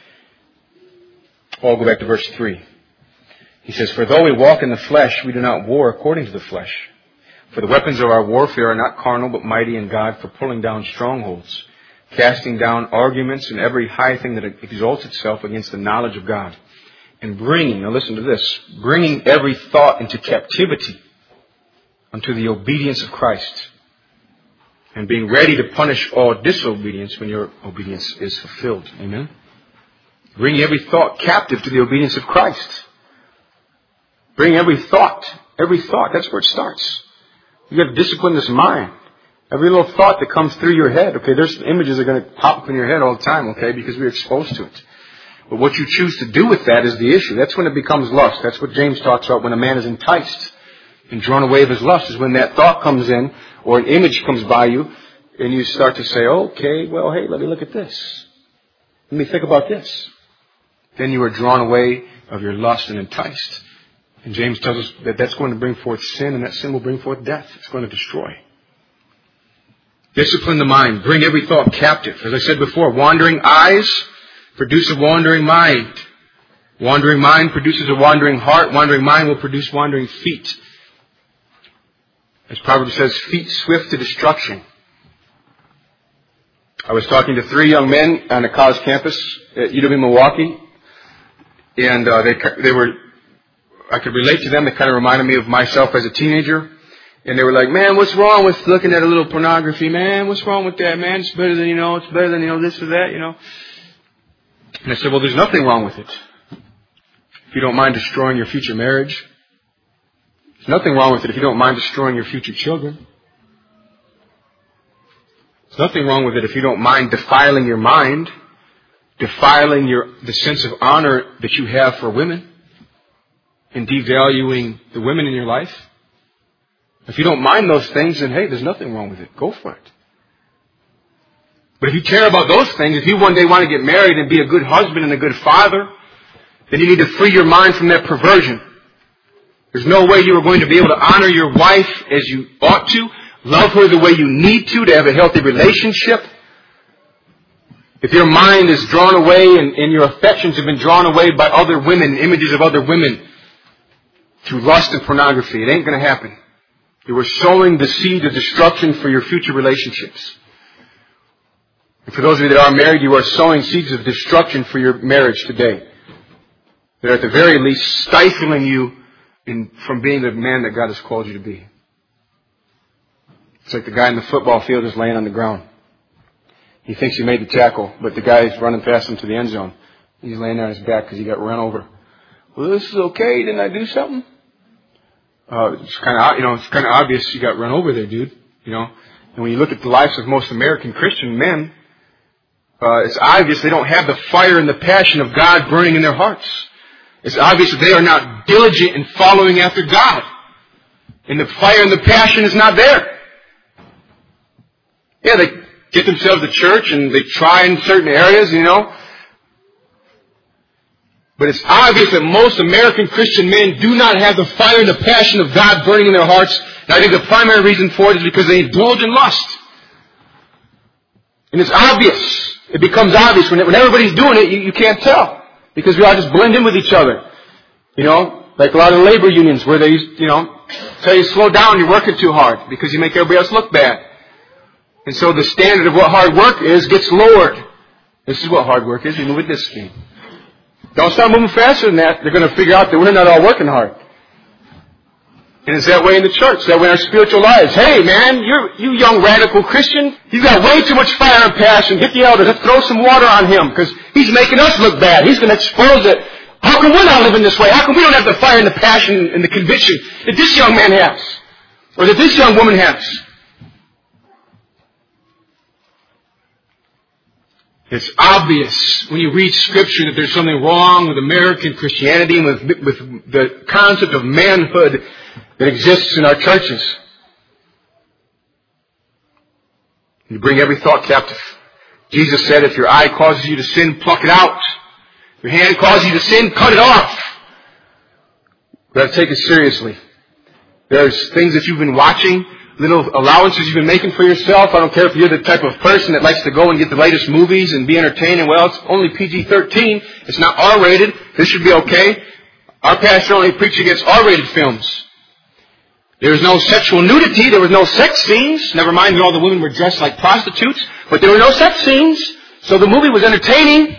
I'll go back to verse three. He says, "For though we walk in the flesh, we do not war according to the flesh. For the weapons of our warfare are not carnal, but mighty in God for pulling down strongholds, casting down arguments and every high thing that exalts itself against the knowledge of God, and bringing," now listen to this, "bringing every thought into captivity unto the obedience of Christ, and being ready to punish all disobedience when your obedience is fulfilled." Amen? Bring every thought captive to the obedience of Christ. Bring every thought, every thought, that's where it starts. You got to discipline this mind. Every little thought that comes through your head, okay, there's images that are going to pop up in your head all the time, okay, because we're exposed to it. But what you choose to do with that is the issue. That's when it becomes lust. That's what James talks about when a man is enticed and drawn away of his lust, is when that thought comes in or an image comes by you and you start to say, okay, well, hey, let me look at this. Let me think about this. Then you are drawn away of your lust and enticed. And James tells us that that's going to bring forth sin, and that sin will bring forth death. It's going to destroy. Discipline the mind. Bring every thought captive. As I said before, wandering eyes produce a wandering mind. Wandering mind produces a wandering heart. Wandering mind will produce wandering feet. As Proverbs says, feet swift to destruction. I was talking to three young men on a college campus at U W Milwaukee, and uh, they they were. I could relate to them. They kind of reminded me of myself as a teenager. And they were like, "Man, what's wrong with looking at a little pornography, man? What's wrong with that, man? It's better than, you know, it's better than, you know, this or that, you know." And I said, well, there's nothing wrong with it. If you don't mind destroying your future marriage. There's nothing wrong with it if you don't mind destroying your future children. There's nothing wrong with it if you don't mind defiling your mind, defiling your the sense of honor that you have for women, and devaluing the women in your life. If you don't mind those things, then hey, there's nothing wrong with it. Go for it. But if you care about those things, if you one day want to get married and be a good husband and a good father, then you need to free your mind from that perversion. There's no way you are going to be able to honor your wife as you ought to, love her the way you need to, to have a healthy relationship. If your mind is drawn away and, and your affections have been drawn away by other women, images of other women, through lust and pornography, it ain't going to happen. You are sowing the seed of destruction for your future relationships. And for those of you that are married, you are sowing seeds of destruction for your marriage today. They're at the very least stifling you in, from being the man that God has called you to be. It's like the guy in the football field is laying on the ground. He thinks he made the tackle, but the guy is running past him to the end zone. He's laying there on his back because he got run over. Well, this is okay. Didn't I do something? Uh, it's kind of, you know, it's kind of obvious you got run over there, dude. You know, and when you look at the lives of most American Christian men, uh, it's obvious they don't have the fire and the passion of God burning in their hearts. It's obvious that they are not diligent in following after God, and the fire and the passion is not there. Yeah, they get themselves to church and they try in certain areas, you know. But it's obvious that most American Christian men do not have the fire and the passion of God burning in their hearts. And I think the primary reason for it is because they indulge in lust. And it's obvious. It becomes obvious. When, when everybody's doing it, you, you can't tell. Because we all just blend in with each other. You know, like a lot of labor unions where they, you know, tell you slow down, you're working too hard because you make everybody else look bad. And so the standard of what hard work is gets lowered. This is what hard work is. You move at this speed. Don't start moving faster than that. They're going to figure out that we're not all working hard. And it's that way in the church, that way in our spiritual lives. Hey, man, you're, you young radical Christian, you've got way too much fire and passion. Get the elders, let's throw some water on him because he's making us look bad. He's going to expose it. How come we're not living this way? How come we don't have the fire and the passion and the conviction that this young man has? Or that this young woman has? It's obvious when you read Scripture that there's something wrong with American Christianity and with, with the concept of manhood that exists in our churches. You bring every thought captive. Jesus said, if your eye causes you to sin, pluck it out. If your hand causes you to sin, cut it off. We've got to take it seriously. There's things that you've been watching, little allowances you've been making for yourself. I don't care if you're the type of person that likes to go and get the latest movies and be entertained. And well, it's only P G thirteen. It's not R rated. This should be okay. Our pastor only preached against R rated films. There was no sexual nudity. There was no sex scenes. Never mind that all the women were dressed like prostitutes. But there were no sex scenes. So the movie was entertaining.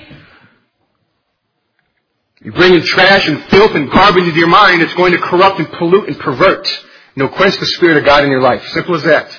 You bring in trash and filth and garbage into your mind, it's going to corrupt and pollute and pervert. And it'll quench the Spirit of God in your life. Simple as that.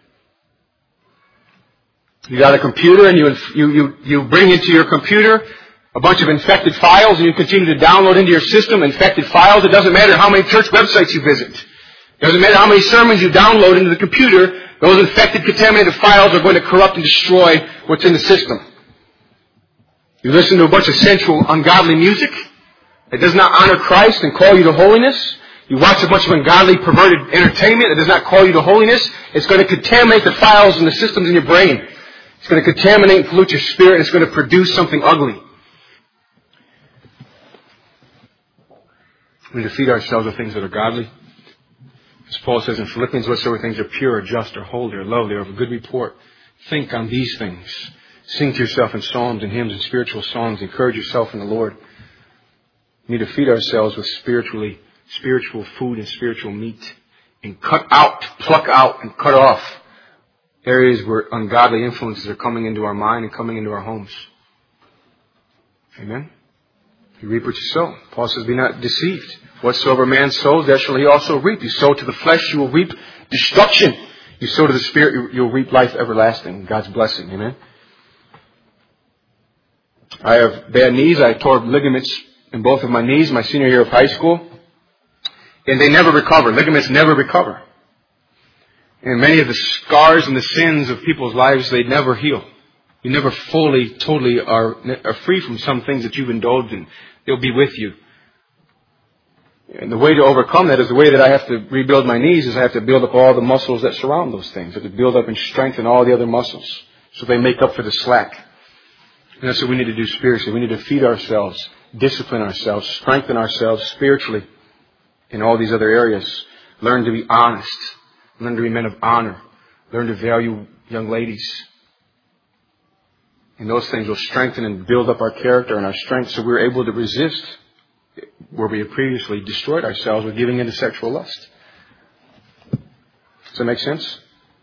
You got a computer and you, you, you, you bring into your computer a bunch of infected files and you continue to download into your system infected files. It doesn't matter how many church websites you visit. It doesn't matter how many sermons you download into the computer. Those infected, contaminated files are going to corrupt and destroy what's in the system. You listen to a bunch of sensual, ungodly music. It does not honor Christ and call you to holiness. You watch a bunch of ungodly, perverted entertainment that does not call you to holiness. It's going to contaminate the files and the systems in your brain. It's going to contaminate and pollute your spirit. It's going to produce something ugly. We need to feed ourselves with things that are godly. As Paul says in Philippians, whatsoever things are pure, or just, or holy, or lovely, or of a good report, think on these things. Sing to yourself in psalms and hymns and spiritual songs. Encourage yourself in the Lord. We need to feed ourselves with spiritually, spiritual food and spiritual meat. And cut out, pluck out, and cut off areas where ungodly influences are coming into our mind and coming into our homes. Amen? You reap what you sow. Paul says, be not deceived. Whatsoever man sows, that shall he also reap. You sow to the flesh, you will reap destruction. You sow to the Spirit, you'll reap life everlasting. God's blessing. Amen? I have bad knees. I tore ligaments in both of my knees my senior year of high school. And they never recover. Ligaments never recover. And many of the scars and the sins of people's lives, they never heal. You never fully, totally are, are free from some things that you've indulged in. They'll be with you. And the way to overcome that is the way that I have to rebuild my knees is I have to build up all the muscles that surround those things. I have to build up and strengthen all the other muscles so they make up for the slack. And that's what we need to do spiritually. We need to feed ourselves, discipline ourselves, strengthen ourselves spiritually in all these other areas. Learn to be honest. Learn to be men of honor. Learn to value young ladies. And those things will strengthen and build up our character and our strength so we're able to resist where we have previously destroyed ourselves with giving into sexual lust. Does that make sense?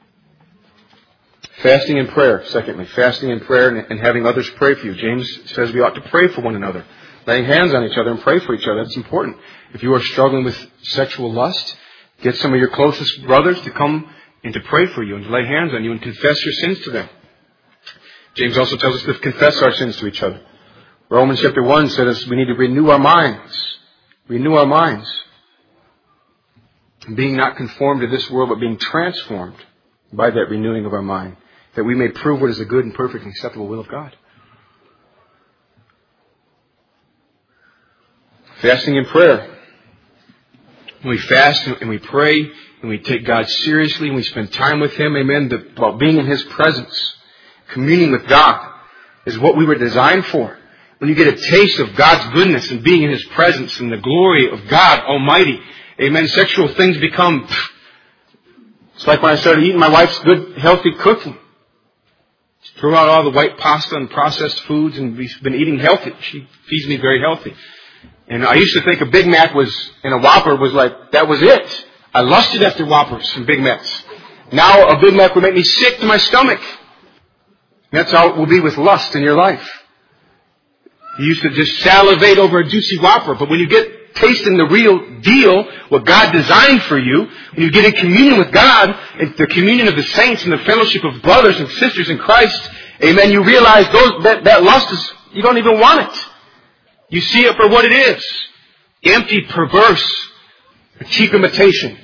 Fasting and prayer, secondly. Fasting and prayer and having others pray for you. James says we ought to pray for one another. Laying hands on each other and pray for each other. That's important. If you are struggling with sexual lust, get some of your closest brothers to come and to pray for you and to lay hands on you and confess your sins to them. James also tells us to confess our sins to each other. Romans chapter one says we need to renew our minds. Renew our minds. Being not conformed to this world, but being transformed by that renewing of our mind, that we may prove what is the good and perfect and acceptable will of God. Fasting and prayer. When we fast and we pray and we take God seriously and we spend time with Him, amen, the, about being in His presence, communing with God is what we were designed for. When you get a taste of God's goodness and being in His presence and the glory of God Almighty, amen, sexual things become... It's like when I started eating my wife's good, healthy cooking. She threw out all the white pasta and processed foods and we've been eating healthy. She feeds me very healthy. And I used to think a Big Mac was, and a Whopper was like, that was it. I lusted after Whoppers and Big Macs. Now a Big Mac would make me sick to my stomach. That's how it will be with lust in your life. You used to just salivate over a juicy Whopper, but when you get tasting the real deal, what God designed for you, when you get in communion with God, and the communion of the saints and the fellowship of brothers and sisters in Christ, amen, you realize those, that, that lust is, you don't even want it. You see it for what it is. Empty, perverse, a cheap imitation.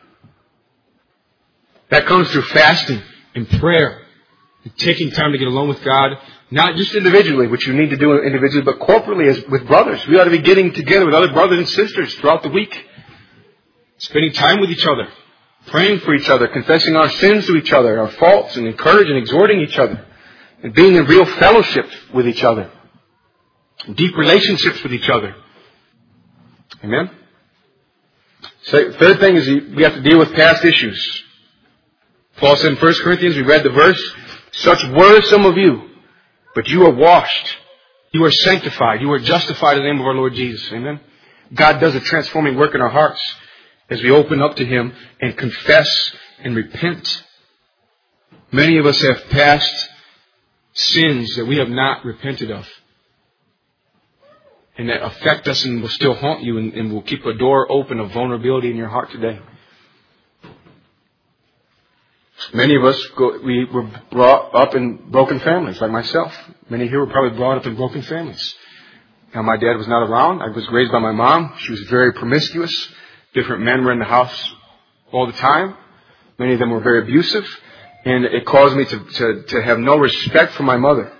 That comes through fasting and prayer. And taking time to get alone with God. Not just individually, which you need to do individually, but corporately as with brothers. We ought to be getting together with other brothers and sisters throughout the week. Spending time with each other. Praying for each other. Confessing our sins to each other. Our faults. And encouraging and exhorting each other. And being in real fellowship with each other. Deep relationships with each other. Amen? So, third thing is we have to deal with past issues. Paul said in First Corinthians, we read the verse, such were some of you, but you are washed. You are sanctified. You are justified in the name of our Lord Jesus. Amen. God does a transforming work in our hearts as we open up to Him and confess and repent. Many of us have past sins that we have not repented of, and that affect us and will still haunt you, and, and will keep a door open of vulnerability in your heart today. Many of us, go, we were brought up in broken families, like myself. Many here were probably brought up in broken families. Now, my dad was not around. I was raised by my mom. She was very promiscuous. Different men were in the house all the time. Many of them were very abusive. And it caused me to, to, to have no respect for my mother.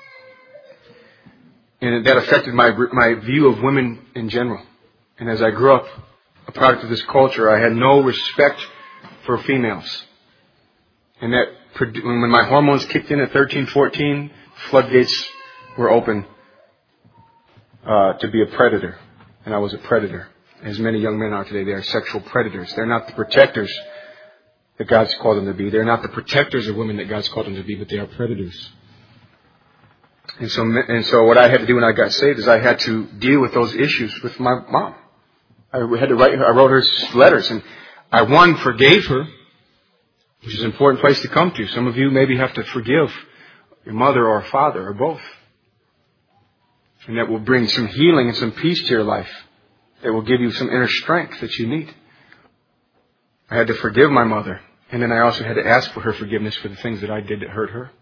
And that affected my, my view of women in general. And as I grew up, a product of this culture, I had no respect for females. And that, when my hormones kicked in at thirteen, fourteen, floodgates were open uh, to be a predator. And I was a predator. As many young men are today, they are sexual predators. They're not the protectors that God's called them to be. They're not the protectors of women that God's called them to be, but they are predators. And so, and so what I had to do when I got saved is I had to deal with those issues with my mom. I had to write her, I wrote her letters, and I, one, forgave her, which is an important place to come to. Some of you maybe have to forgive your mother or father or both. And that will bring some healing and some peace to your life. That will give you some inner strength that you need. I had to forgive my mother. And then I also had to ask for her forgiveness for the things that I did that hurt her.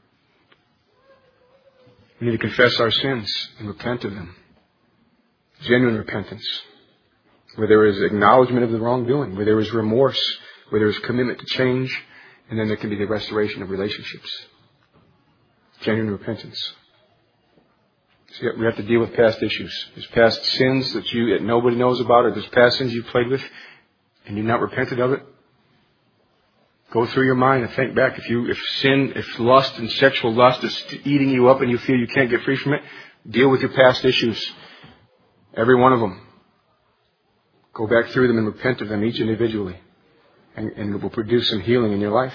We need to confess our sins and repent of them. Genuine repentance. Where there is acknowledgement of the wrongdoing. Where there is remorse. Where there is commitment to change. And then there can be the restoration of relationships. Genuine repentance. So we have to deal with past issues. There's past sins that you that nobody knows about, or there's past sins you've played with and you've not repented of it. Go through your mind and think back. If you, if sin, if lust and sexual lust is eating you up and you feel you can't get free from it, deal with your past issues. Every one of them. Go back through them and repent of them each individually. And, and it will produce some healing in your life.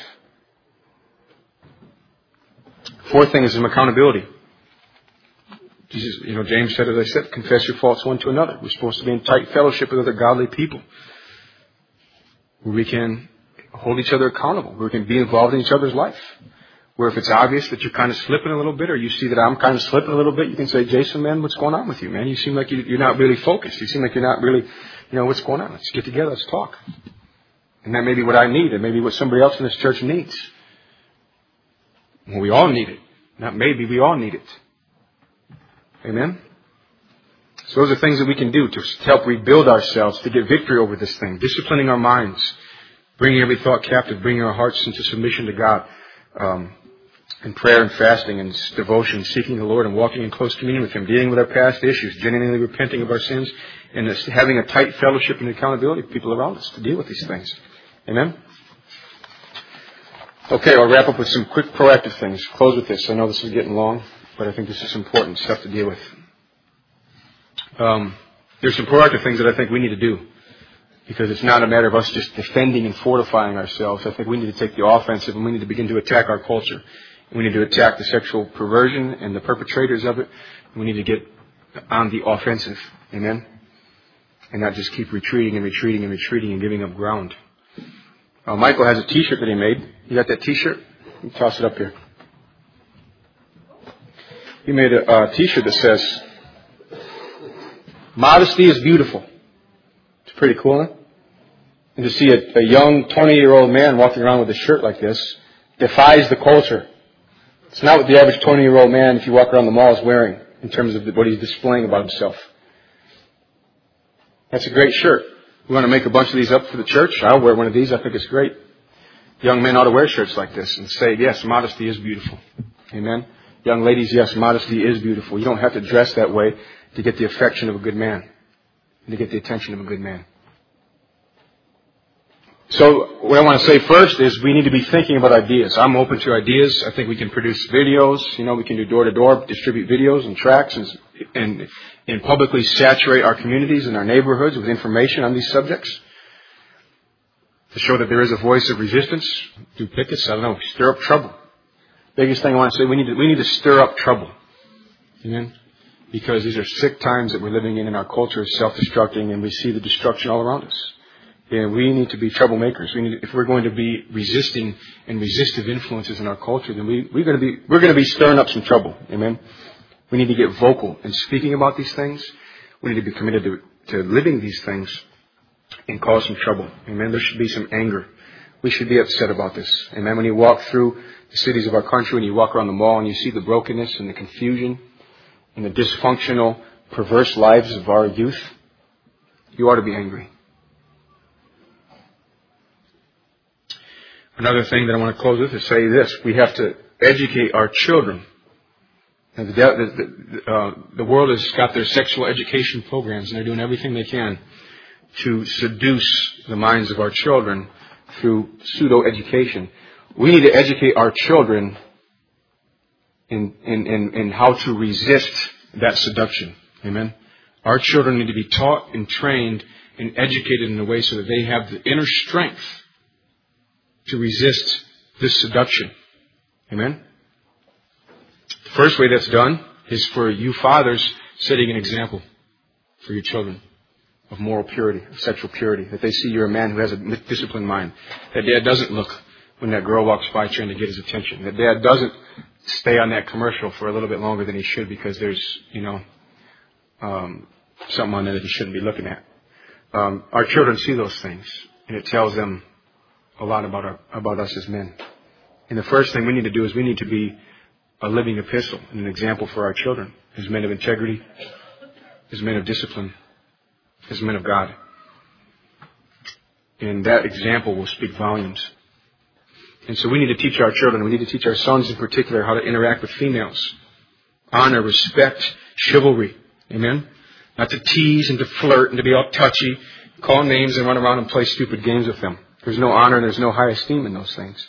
Fourth thing is some accountability. Jesus, you know, James said, as I said, confess your faults one to another. We're supposed to be in tight fellowship with other godly people, where we can hold each other accountable, where we can be involved in each other's life. Where if it's obvious that you're kind of slipping a little bit, or you see that I'm kind of slipping a little bit, you can say, Jason, man, what's going on with you, man? You seem like you're not really focused. You seem like you're not really, you know, what's going on? Let's get together. Let's talk. And that may be what I need, and maybe what somebody else in this church needs. Well, we all need it. Not maybe, we all need it. Amen? So those are things that we can do to help rebuild ourselves, to get victory over this thing. Disciplining our minds, bringing every thought captive, bringing our hearts into submission to God, um, in prayer and fasting and devotion, seeking the Lord and walking in close communion with Him, dealing with our past issues, genuinely repenting of our sins, and having a tight fellowship and accountability of people around us to deal with these things. Amen? Okay, I'll wrap up with some quick proactive things. Close with this. I know this is getting long, but I think this is important stuff to deal with. Um, there's some proactive things that I think we need to do, because it's not a matter of us just defending and fortifying ourselves. I think we need to take the offensive, and we need to begin to attack our culture. We need to attack the sexual perversion and the perpetrators of it. We need to get on the offensive. Amen? And not just keep retreating and retreating and retreating and giving up ground. Uh, Michael has a T-shirt that he made. You got that T-shirt? You can toss it up here. He made a uh, T-shirt that says, "Modesty is beautiful." It's pretty cool, huh? And to see a, a young twenty-year-old man walking around with a shirt like this defies the culture. It's not what the average twenty-year-old man, if you walk around the mall, is wearing in terms of what he's displaying about himself. That's a great shirt. We want to make a bunch of these up for the church. I'll wear one of these. I think it's great. Young men ought to wear shirts like this and say, yes, modesty is beautiful. Amen. Young ladies, yes, modesty is beautiful. You don't have to dress that way to get the affection of a good man and to get the attention of a good man. So what I want to say first is we need to be thinking about ideas. I'm open to ideas. I think we can produce videos. You know, we can do door-to-door, distribute videos and tracts, and, and, and publicly saturate our communities and our neighborhoods with information on these subjects. to show that there is a voice of resistance, do pickets, I don't know, stir up trouble. Biggest thing I want to say, we need to, we need to stir up trouble. Amen? Because these are sick times that we're living in, and our culture is self-destructing, and we see the destruction all around us. And we need to be troublemakers. We need, if we're going to be resisting and resistive influences in our culture, then we, we're going to be we're going to be stirring up some trouble. Amen. We need to get vocal in speaking about these things. We need to be committed to, to living these things and cause some trouble. Amen. There should be some anger. We should be upset about this. Amen. When you walk through the cities of our country, when you walk around the mall and you see the brokenness and the confusion and the dysfunctional, perverse lives of our youth, you ought to be angry. Another thing that I want to close with is say this. We have to educate our children. And the, the, uh, the world has got their sexual education programs, and they're doing everything they can to seduce the minds of our children through pseudo-education. We need to educate our children in, in, in, in how to resist that seduction. Amen? Our children need to be taught and trained and educated in a way so that they have the inner strength to resist this seduction. Amen? The first way that's done is for you fathers setting an example for your children of moral purity, of sexual purity, that they see you're a man who has a disciplined mind, that dad doesn't look when that girl walks by trying to get his attention, that dad doesn't stay on that commercial for a little bit longer than he should because there's, you know, um, something on there that he shouldn't be looking at. Um, our children see those things, and it tells them a lot about our, about us as men. And the first thing we need to do is we need to be a living epistle and an example for our children as men of integrity, as men of discipline, as men of God. And that example will speak volumes. And so we need to teach our children, we need to teach our sons in particular how to interact with females. Honor, respect, chivalry. Amen? Not to tease and to flirt and to be all touchy, call names and run around and play stupid games with them. There's no honor and there's no high esteem in those things.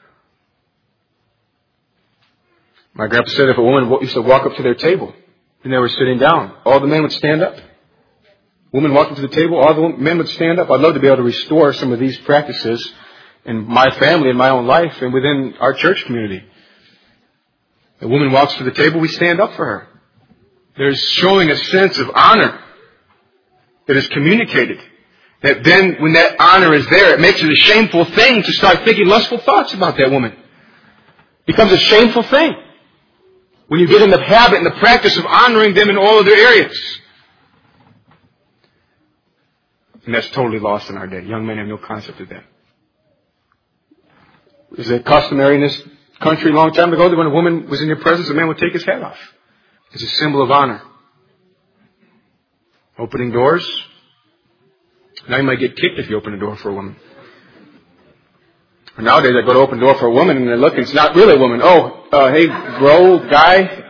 My grandpa said if a woman used to walk up to their table and they were sitting down, all the men would stand up. Woman walked up to the table, all the men would stand up. I'd love to be able to restore some of these practices in my family, in my own life, and within our church community. A woman walks to the table, we stand up for her. There's showing a sense of honor that is communicated. That then, when that honor is there, it makes it a shameful thing to start thinking lustful thoughts about that woman. It becomes a shameful thing when you get in the habit and the practice of honoring them in all of their areas. And that's totally lost in our day. Young men have no concept of that. Is it customary in this country a long time ago that when a woman was in your presence, a man would take his hat off? It's a symbol of honor. Opening doors. Now you might get kicked if you open a door for a woman. Or nowadays I go to open a door for a woman and they look and it's not really a woman. Oh, uh, hey, bro, guy.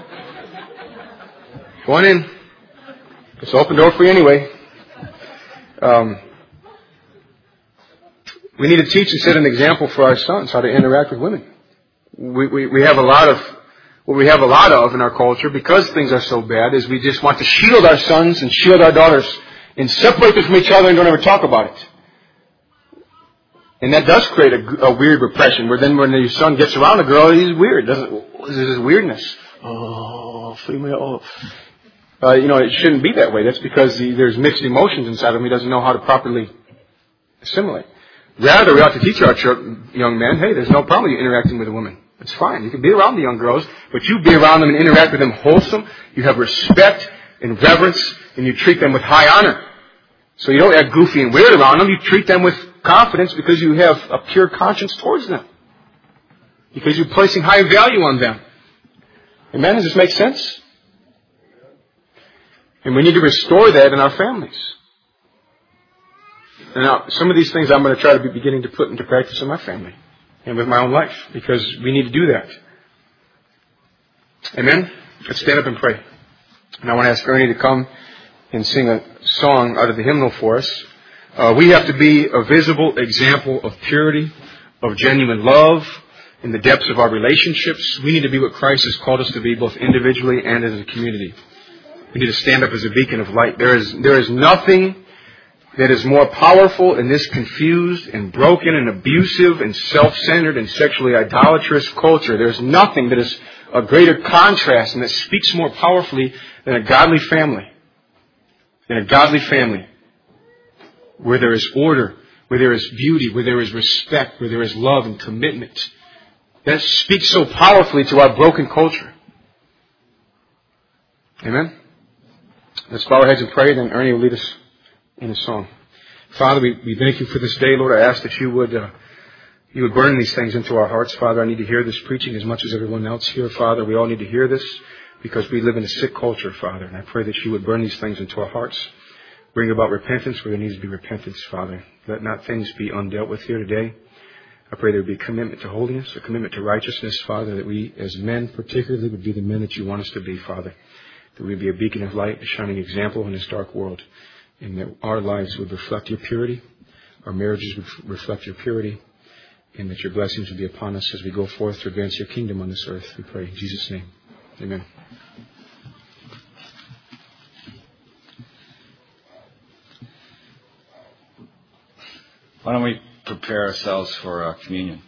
Go on in. It's an open door for you anyway. Um, we need to teach and set an example for our sons how to interact with women. We, we, we have a lot of, what we have a lot of in our culture because things are so bad is we just want to shield our sons and shield our daughters and separate them from each other and don't ever talk about it. And that does create a, a weird repression where then when your son gets around a girl, he's weird. Doesn't, there's this weirdness. Oh, female. Uh, you know, it shouldn't be that way. That's because he, there's mixed emotions inside of him. He doesn't know how to properly assimilate. Rather, we ought to teach our young men, hey, there's no problem with you interacting with a woman. It's fine. You can be around the young girls, but you be around them and interact with them wholesome. You have respect and reverence, and you treat them with high honor. So you don't act goofy and weird around them. You treat them with confidence because you have a pure conscience towards them. Because you're placing high value on them. Amen? Does this make sense? And we need to restore that in our families. And now, some of these things I'm going to try to be beginning to put into practice in my family and with my own life because we need to do that. Amen? Let's stand up and pray. And I want to ask Ernie to come and sing a song out of the hymnal for us. Uh, we have to be a visible example of purity, of genuine love in the depths of our relationships. We need to be what Christ has called us to be both individually and as a community. We need to stand up as a beacon of light. There is, there is nothing that is more powerful in this confused and broken and abusive and self-centered and sexually idolatrous culture. There's nothing that is a greater contrast and that speaks more powerfully than a godly family. Than a godly family where there is order, where there is beauty, where there is respect, where there is love and commitment. That speaks so powerfully to our broken culture. Amen? Let's bow our heads and pray, then Ernie will lead us in a song. Father, we, we thank you for this day, Lord. I ask that you would uh, you would burn these things into our hearts, Father. I need to hear this preaching as much as everyone else here, Father. We all need to hear this because we live in a sick culture, Father. And I pray that you would burn these things into our hearts. Bring about repentance where there needs to be repentance, Father. Let not things be undealt with here today. I pray there would be a commitment to holiness, a commitment to righteousness, Father, that we as men particularly would be the men that you want us to be, Father. That we would be a beacon of light, a shining example in this dark world. And that our lives would reflect your purity, our marriages would reflect your purity, and that your blessings would be upon us as we go forth to advance your kingdom on this earth. We pray in Jesus' name. Amen. Why don't we prepare ourselves for uh, communion?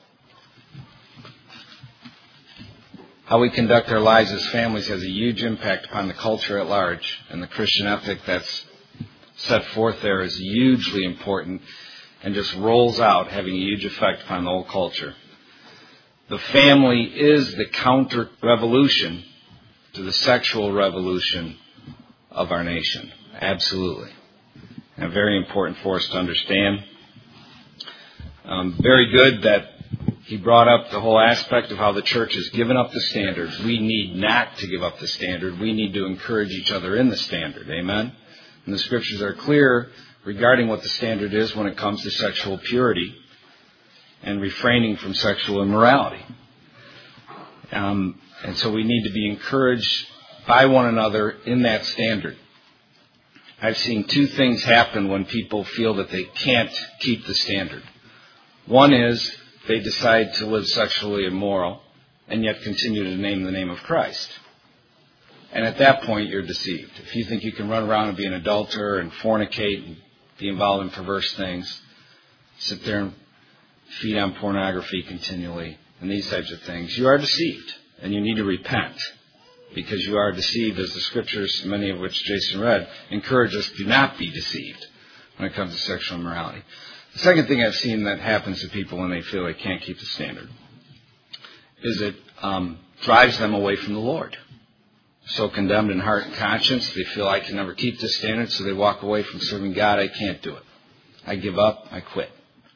How we conduct our lives as families has a huge impact upon the culture at large, and the Christian ethic that's set forth there is hugely important and just rolls out, having a huge effect upon the whole culture. The family is the counter-revolution to the sexual revolution of our nation. Absolutely. And very important for us to understand. Um, very good that he brought up the whole aspect of how the church has given up the standard. We need not to give up the standard. We need to encourage each other in the standard. Amen? And the scriptures are clear regarding what the standard is when it comes to sexual purity and refraining from sexual immorality. Um, and so we need to be encouraged by one another in that standard. I've seen two things happen when people feel that they can't keep the standard. One is they decide to live sexually immoral and yet continue to name the name of Christ. And at that point, you're deceived. If you think you can run around and be an adulterer and fornicate and be involved in perverse things, sit there and feed on pornography continually and these types of things, you are deceived. And you need to repent because you are deceived, as the scriptures, many of which Jason read, encourage us to not be deceived when it comes to sexual immorality. The second thing I've seen that happens to people when they feel they can't keep the standard is it um, drives them away from the Lord. So condemned in heart and conscience, they feel I can never keep this standard, so they walk away from serving God. I can't do it. I give up. I quit.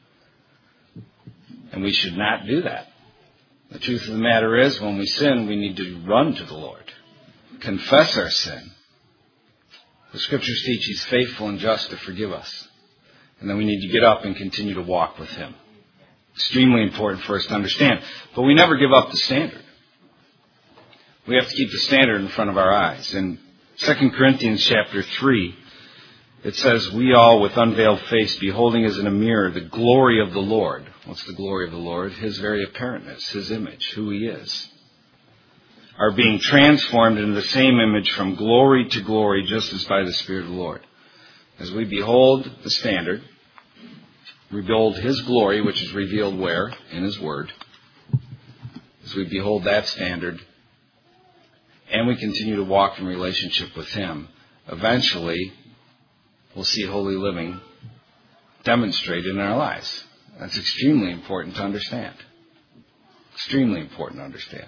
And we should not do that. The truth of the matter is, when we sin, we need to run to the Lord. Confess our sin. The scriptures teach He's faithful and just to forgive us. And then we need to get up and continue to walk with Him. Extremely important for us to understand. But we never give up the standard. We have to keep the standard in front of our eyes. In Second Corinthians chapter three, it says, we all with unveiled face, beholding as in a mirror the glory of the Lord. What's the glory of the Lord? His very apparentness, His image, who He is. Are being transformed into the same image from glory to glory, just as by the Spirit of the Lord. As we behold the standard, we behold His glory, which is revealed where? In His Word. As we behold that standard, and we continue to walk in relationship with Him, eventually we'll see holy living demonstrated in our lives. That's extremely important to understand. Extremely important to understand.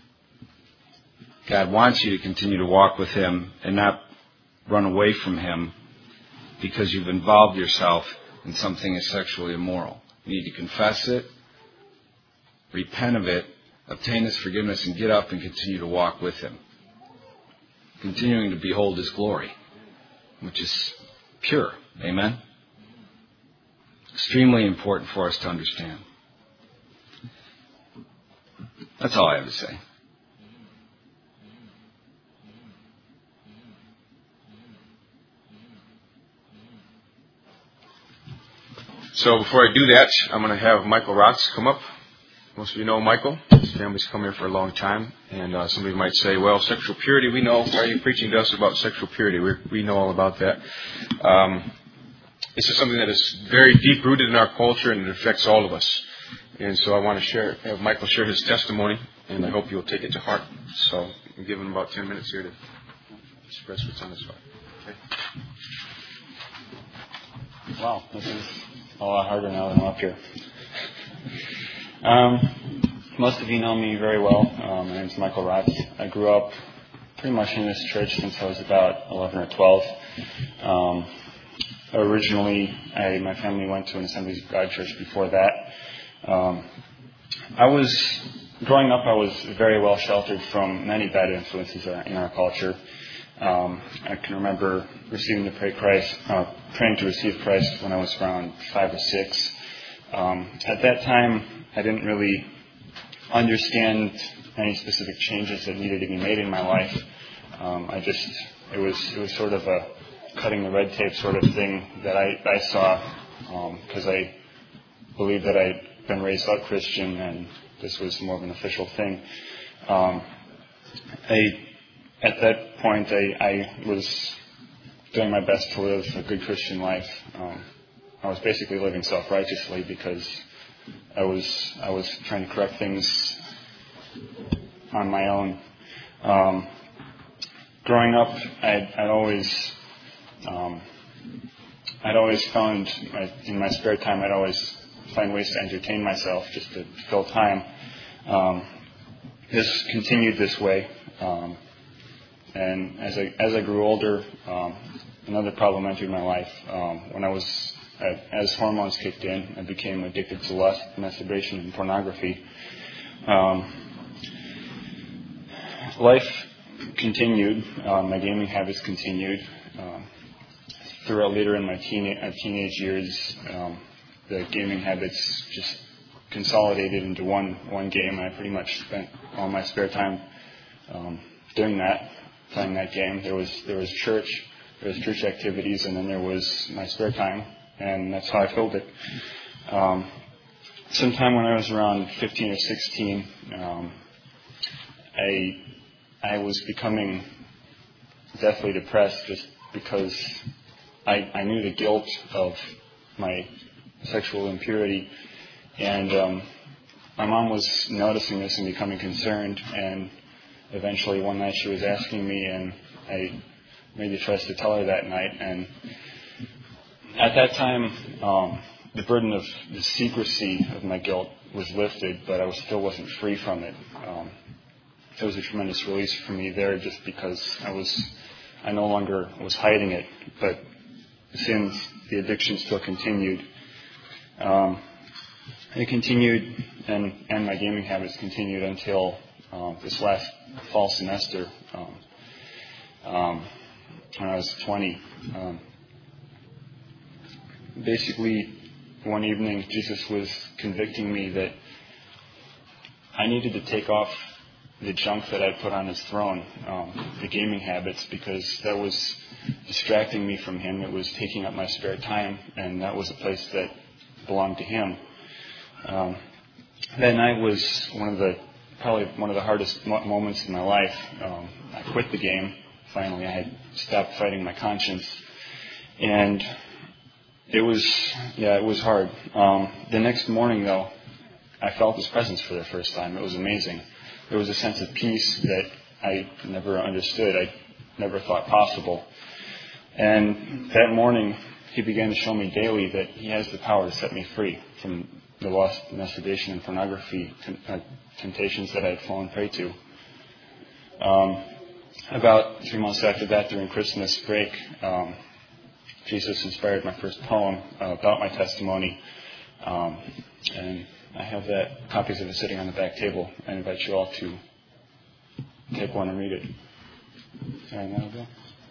God wants you to continue to walk with Him and not run away from Him because you've involved yourself in something as sexually immoral. You need to confess it, repent of it, obtain His forgiveness, and get up and continue to walk with Him. Continuing to behold His glory, which is pure. Amen? Extremely important for us to understand. That's all I have to say. So before I do that, I'm going to have Michael Rotz come up. Most of you know Michael. His family's come here for a long time. And uh, somebody might say, well, sexual purity, we know. Why are you preaching to us about sexual purity? We we know all about that. Um, this is something that is very deep-rooted in our culture, and it affects all of us. And so I want to share, have Michael share his testimony, and I hope you'll take it to heart. So I'll give him about ten minutes here to express what's on his heart. Okay. Wow, this is a lot harder now than I'm up here. Um, most of you know me very well. Um, my name's Michael Rotz. I grew up pretty much in this church since I was about eleven or twelve. Um, originally, I, my family went to an Assemblies of God church before that. Um, I was, growing up, I was very well sheltered from many bad influences in our culture. Um, I can remember receiving to pray Christ, uh, praying to receive Christ when I was around five or six. Um, at that time, I didn't really understand any specific changes that needed to be made in my life. Um, I just, it was, it was sort of a cutting the red tape sort of thing that I, I saw, because um, I believed that I'd been raised up Christian and this was more of an official thing. Um, I, at that point, I, I was doing my best to live a good Christian life. Um, I was basically living self-righteously because I was I was trying to correct things on my own. Um, growing up, I'd, I'd always um, I'd always found my, in my spare time I'd always find ways to entertain myself just to fill time. Um, this continued this way, um, and as I as I grew older, um, another problem entered my life. Um, when I was As hormones kicked in, I became addicted to lust, masturbation, and pornography. Um, life continued. Um, my gaming habits continued. Um, throughout later in my teen- uh, teenage years, um, the gaming habits just consolidated into one one game. I pretty much spent all my spare time um, doing that, playing that game. There was there was church, there was church activities, and then there was my spare time. And that's how I filled it. Um, sometime when I was around fifteen or sixteen, um, I I was becoming deathly depressed just because I, I knew the guilt of my sexual impurity, and um, my mom was noticing this and becoming concerned. And eventually, one night she was asking me, and I made the choice to tell her that night. And at that time, um, the burden of the secrecy of my guilt was lifted, but I was, still wasn't free from it. Um, it was a tremendous release for me there, just because I was, I no longer was hiding it, but the sins, the addiction still continued. Um, it continued, and, and my gaming habits continued until um, this last fall semester, um, um, when I was twenty. Um, Basically, one evening, Jesus was convicting me that I needed to take off the junk that I put on his throne, um, the gaming habits, because that was distracting me from him. It was taking up my spare time, and that was a place that belonged to him. Um, that night was one of the, probably one of the hardest mo- moments in my life. Um, I quit the game. Finally, I had stopped fighting my conscience. And It was, yeah, it was hard. Um, the next morning, though, I felt his presence for the first time. It was amazing. There was a sense of peace that I never understood. I never thought possible. And that morning, he began to show me daily that he has the power to set me free from the lust, masturbation, and pornography uh, temptations that I had fallen prey to. Um, about three months after that, during Christmas break, um, Jesus inspired my first poem uh, about my testimony, um, and I have that copies of it sitting on the back table. I invite you all to take one and read it. Sorry, now go.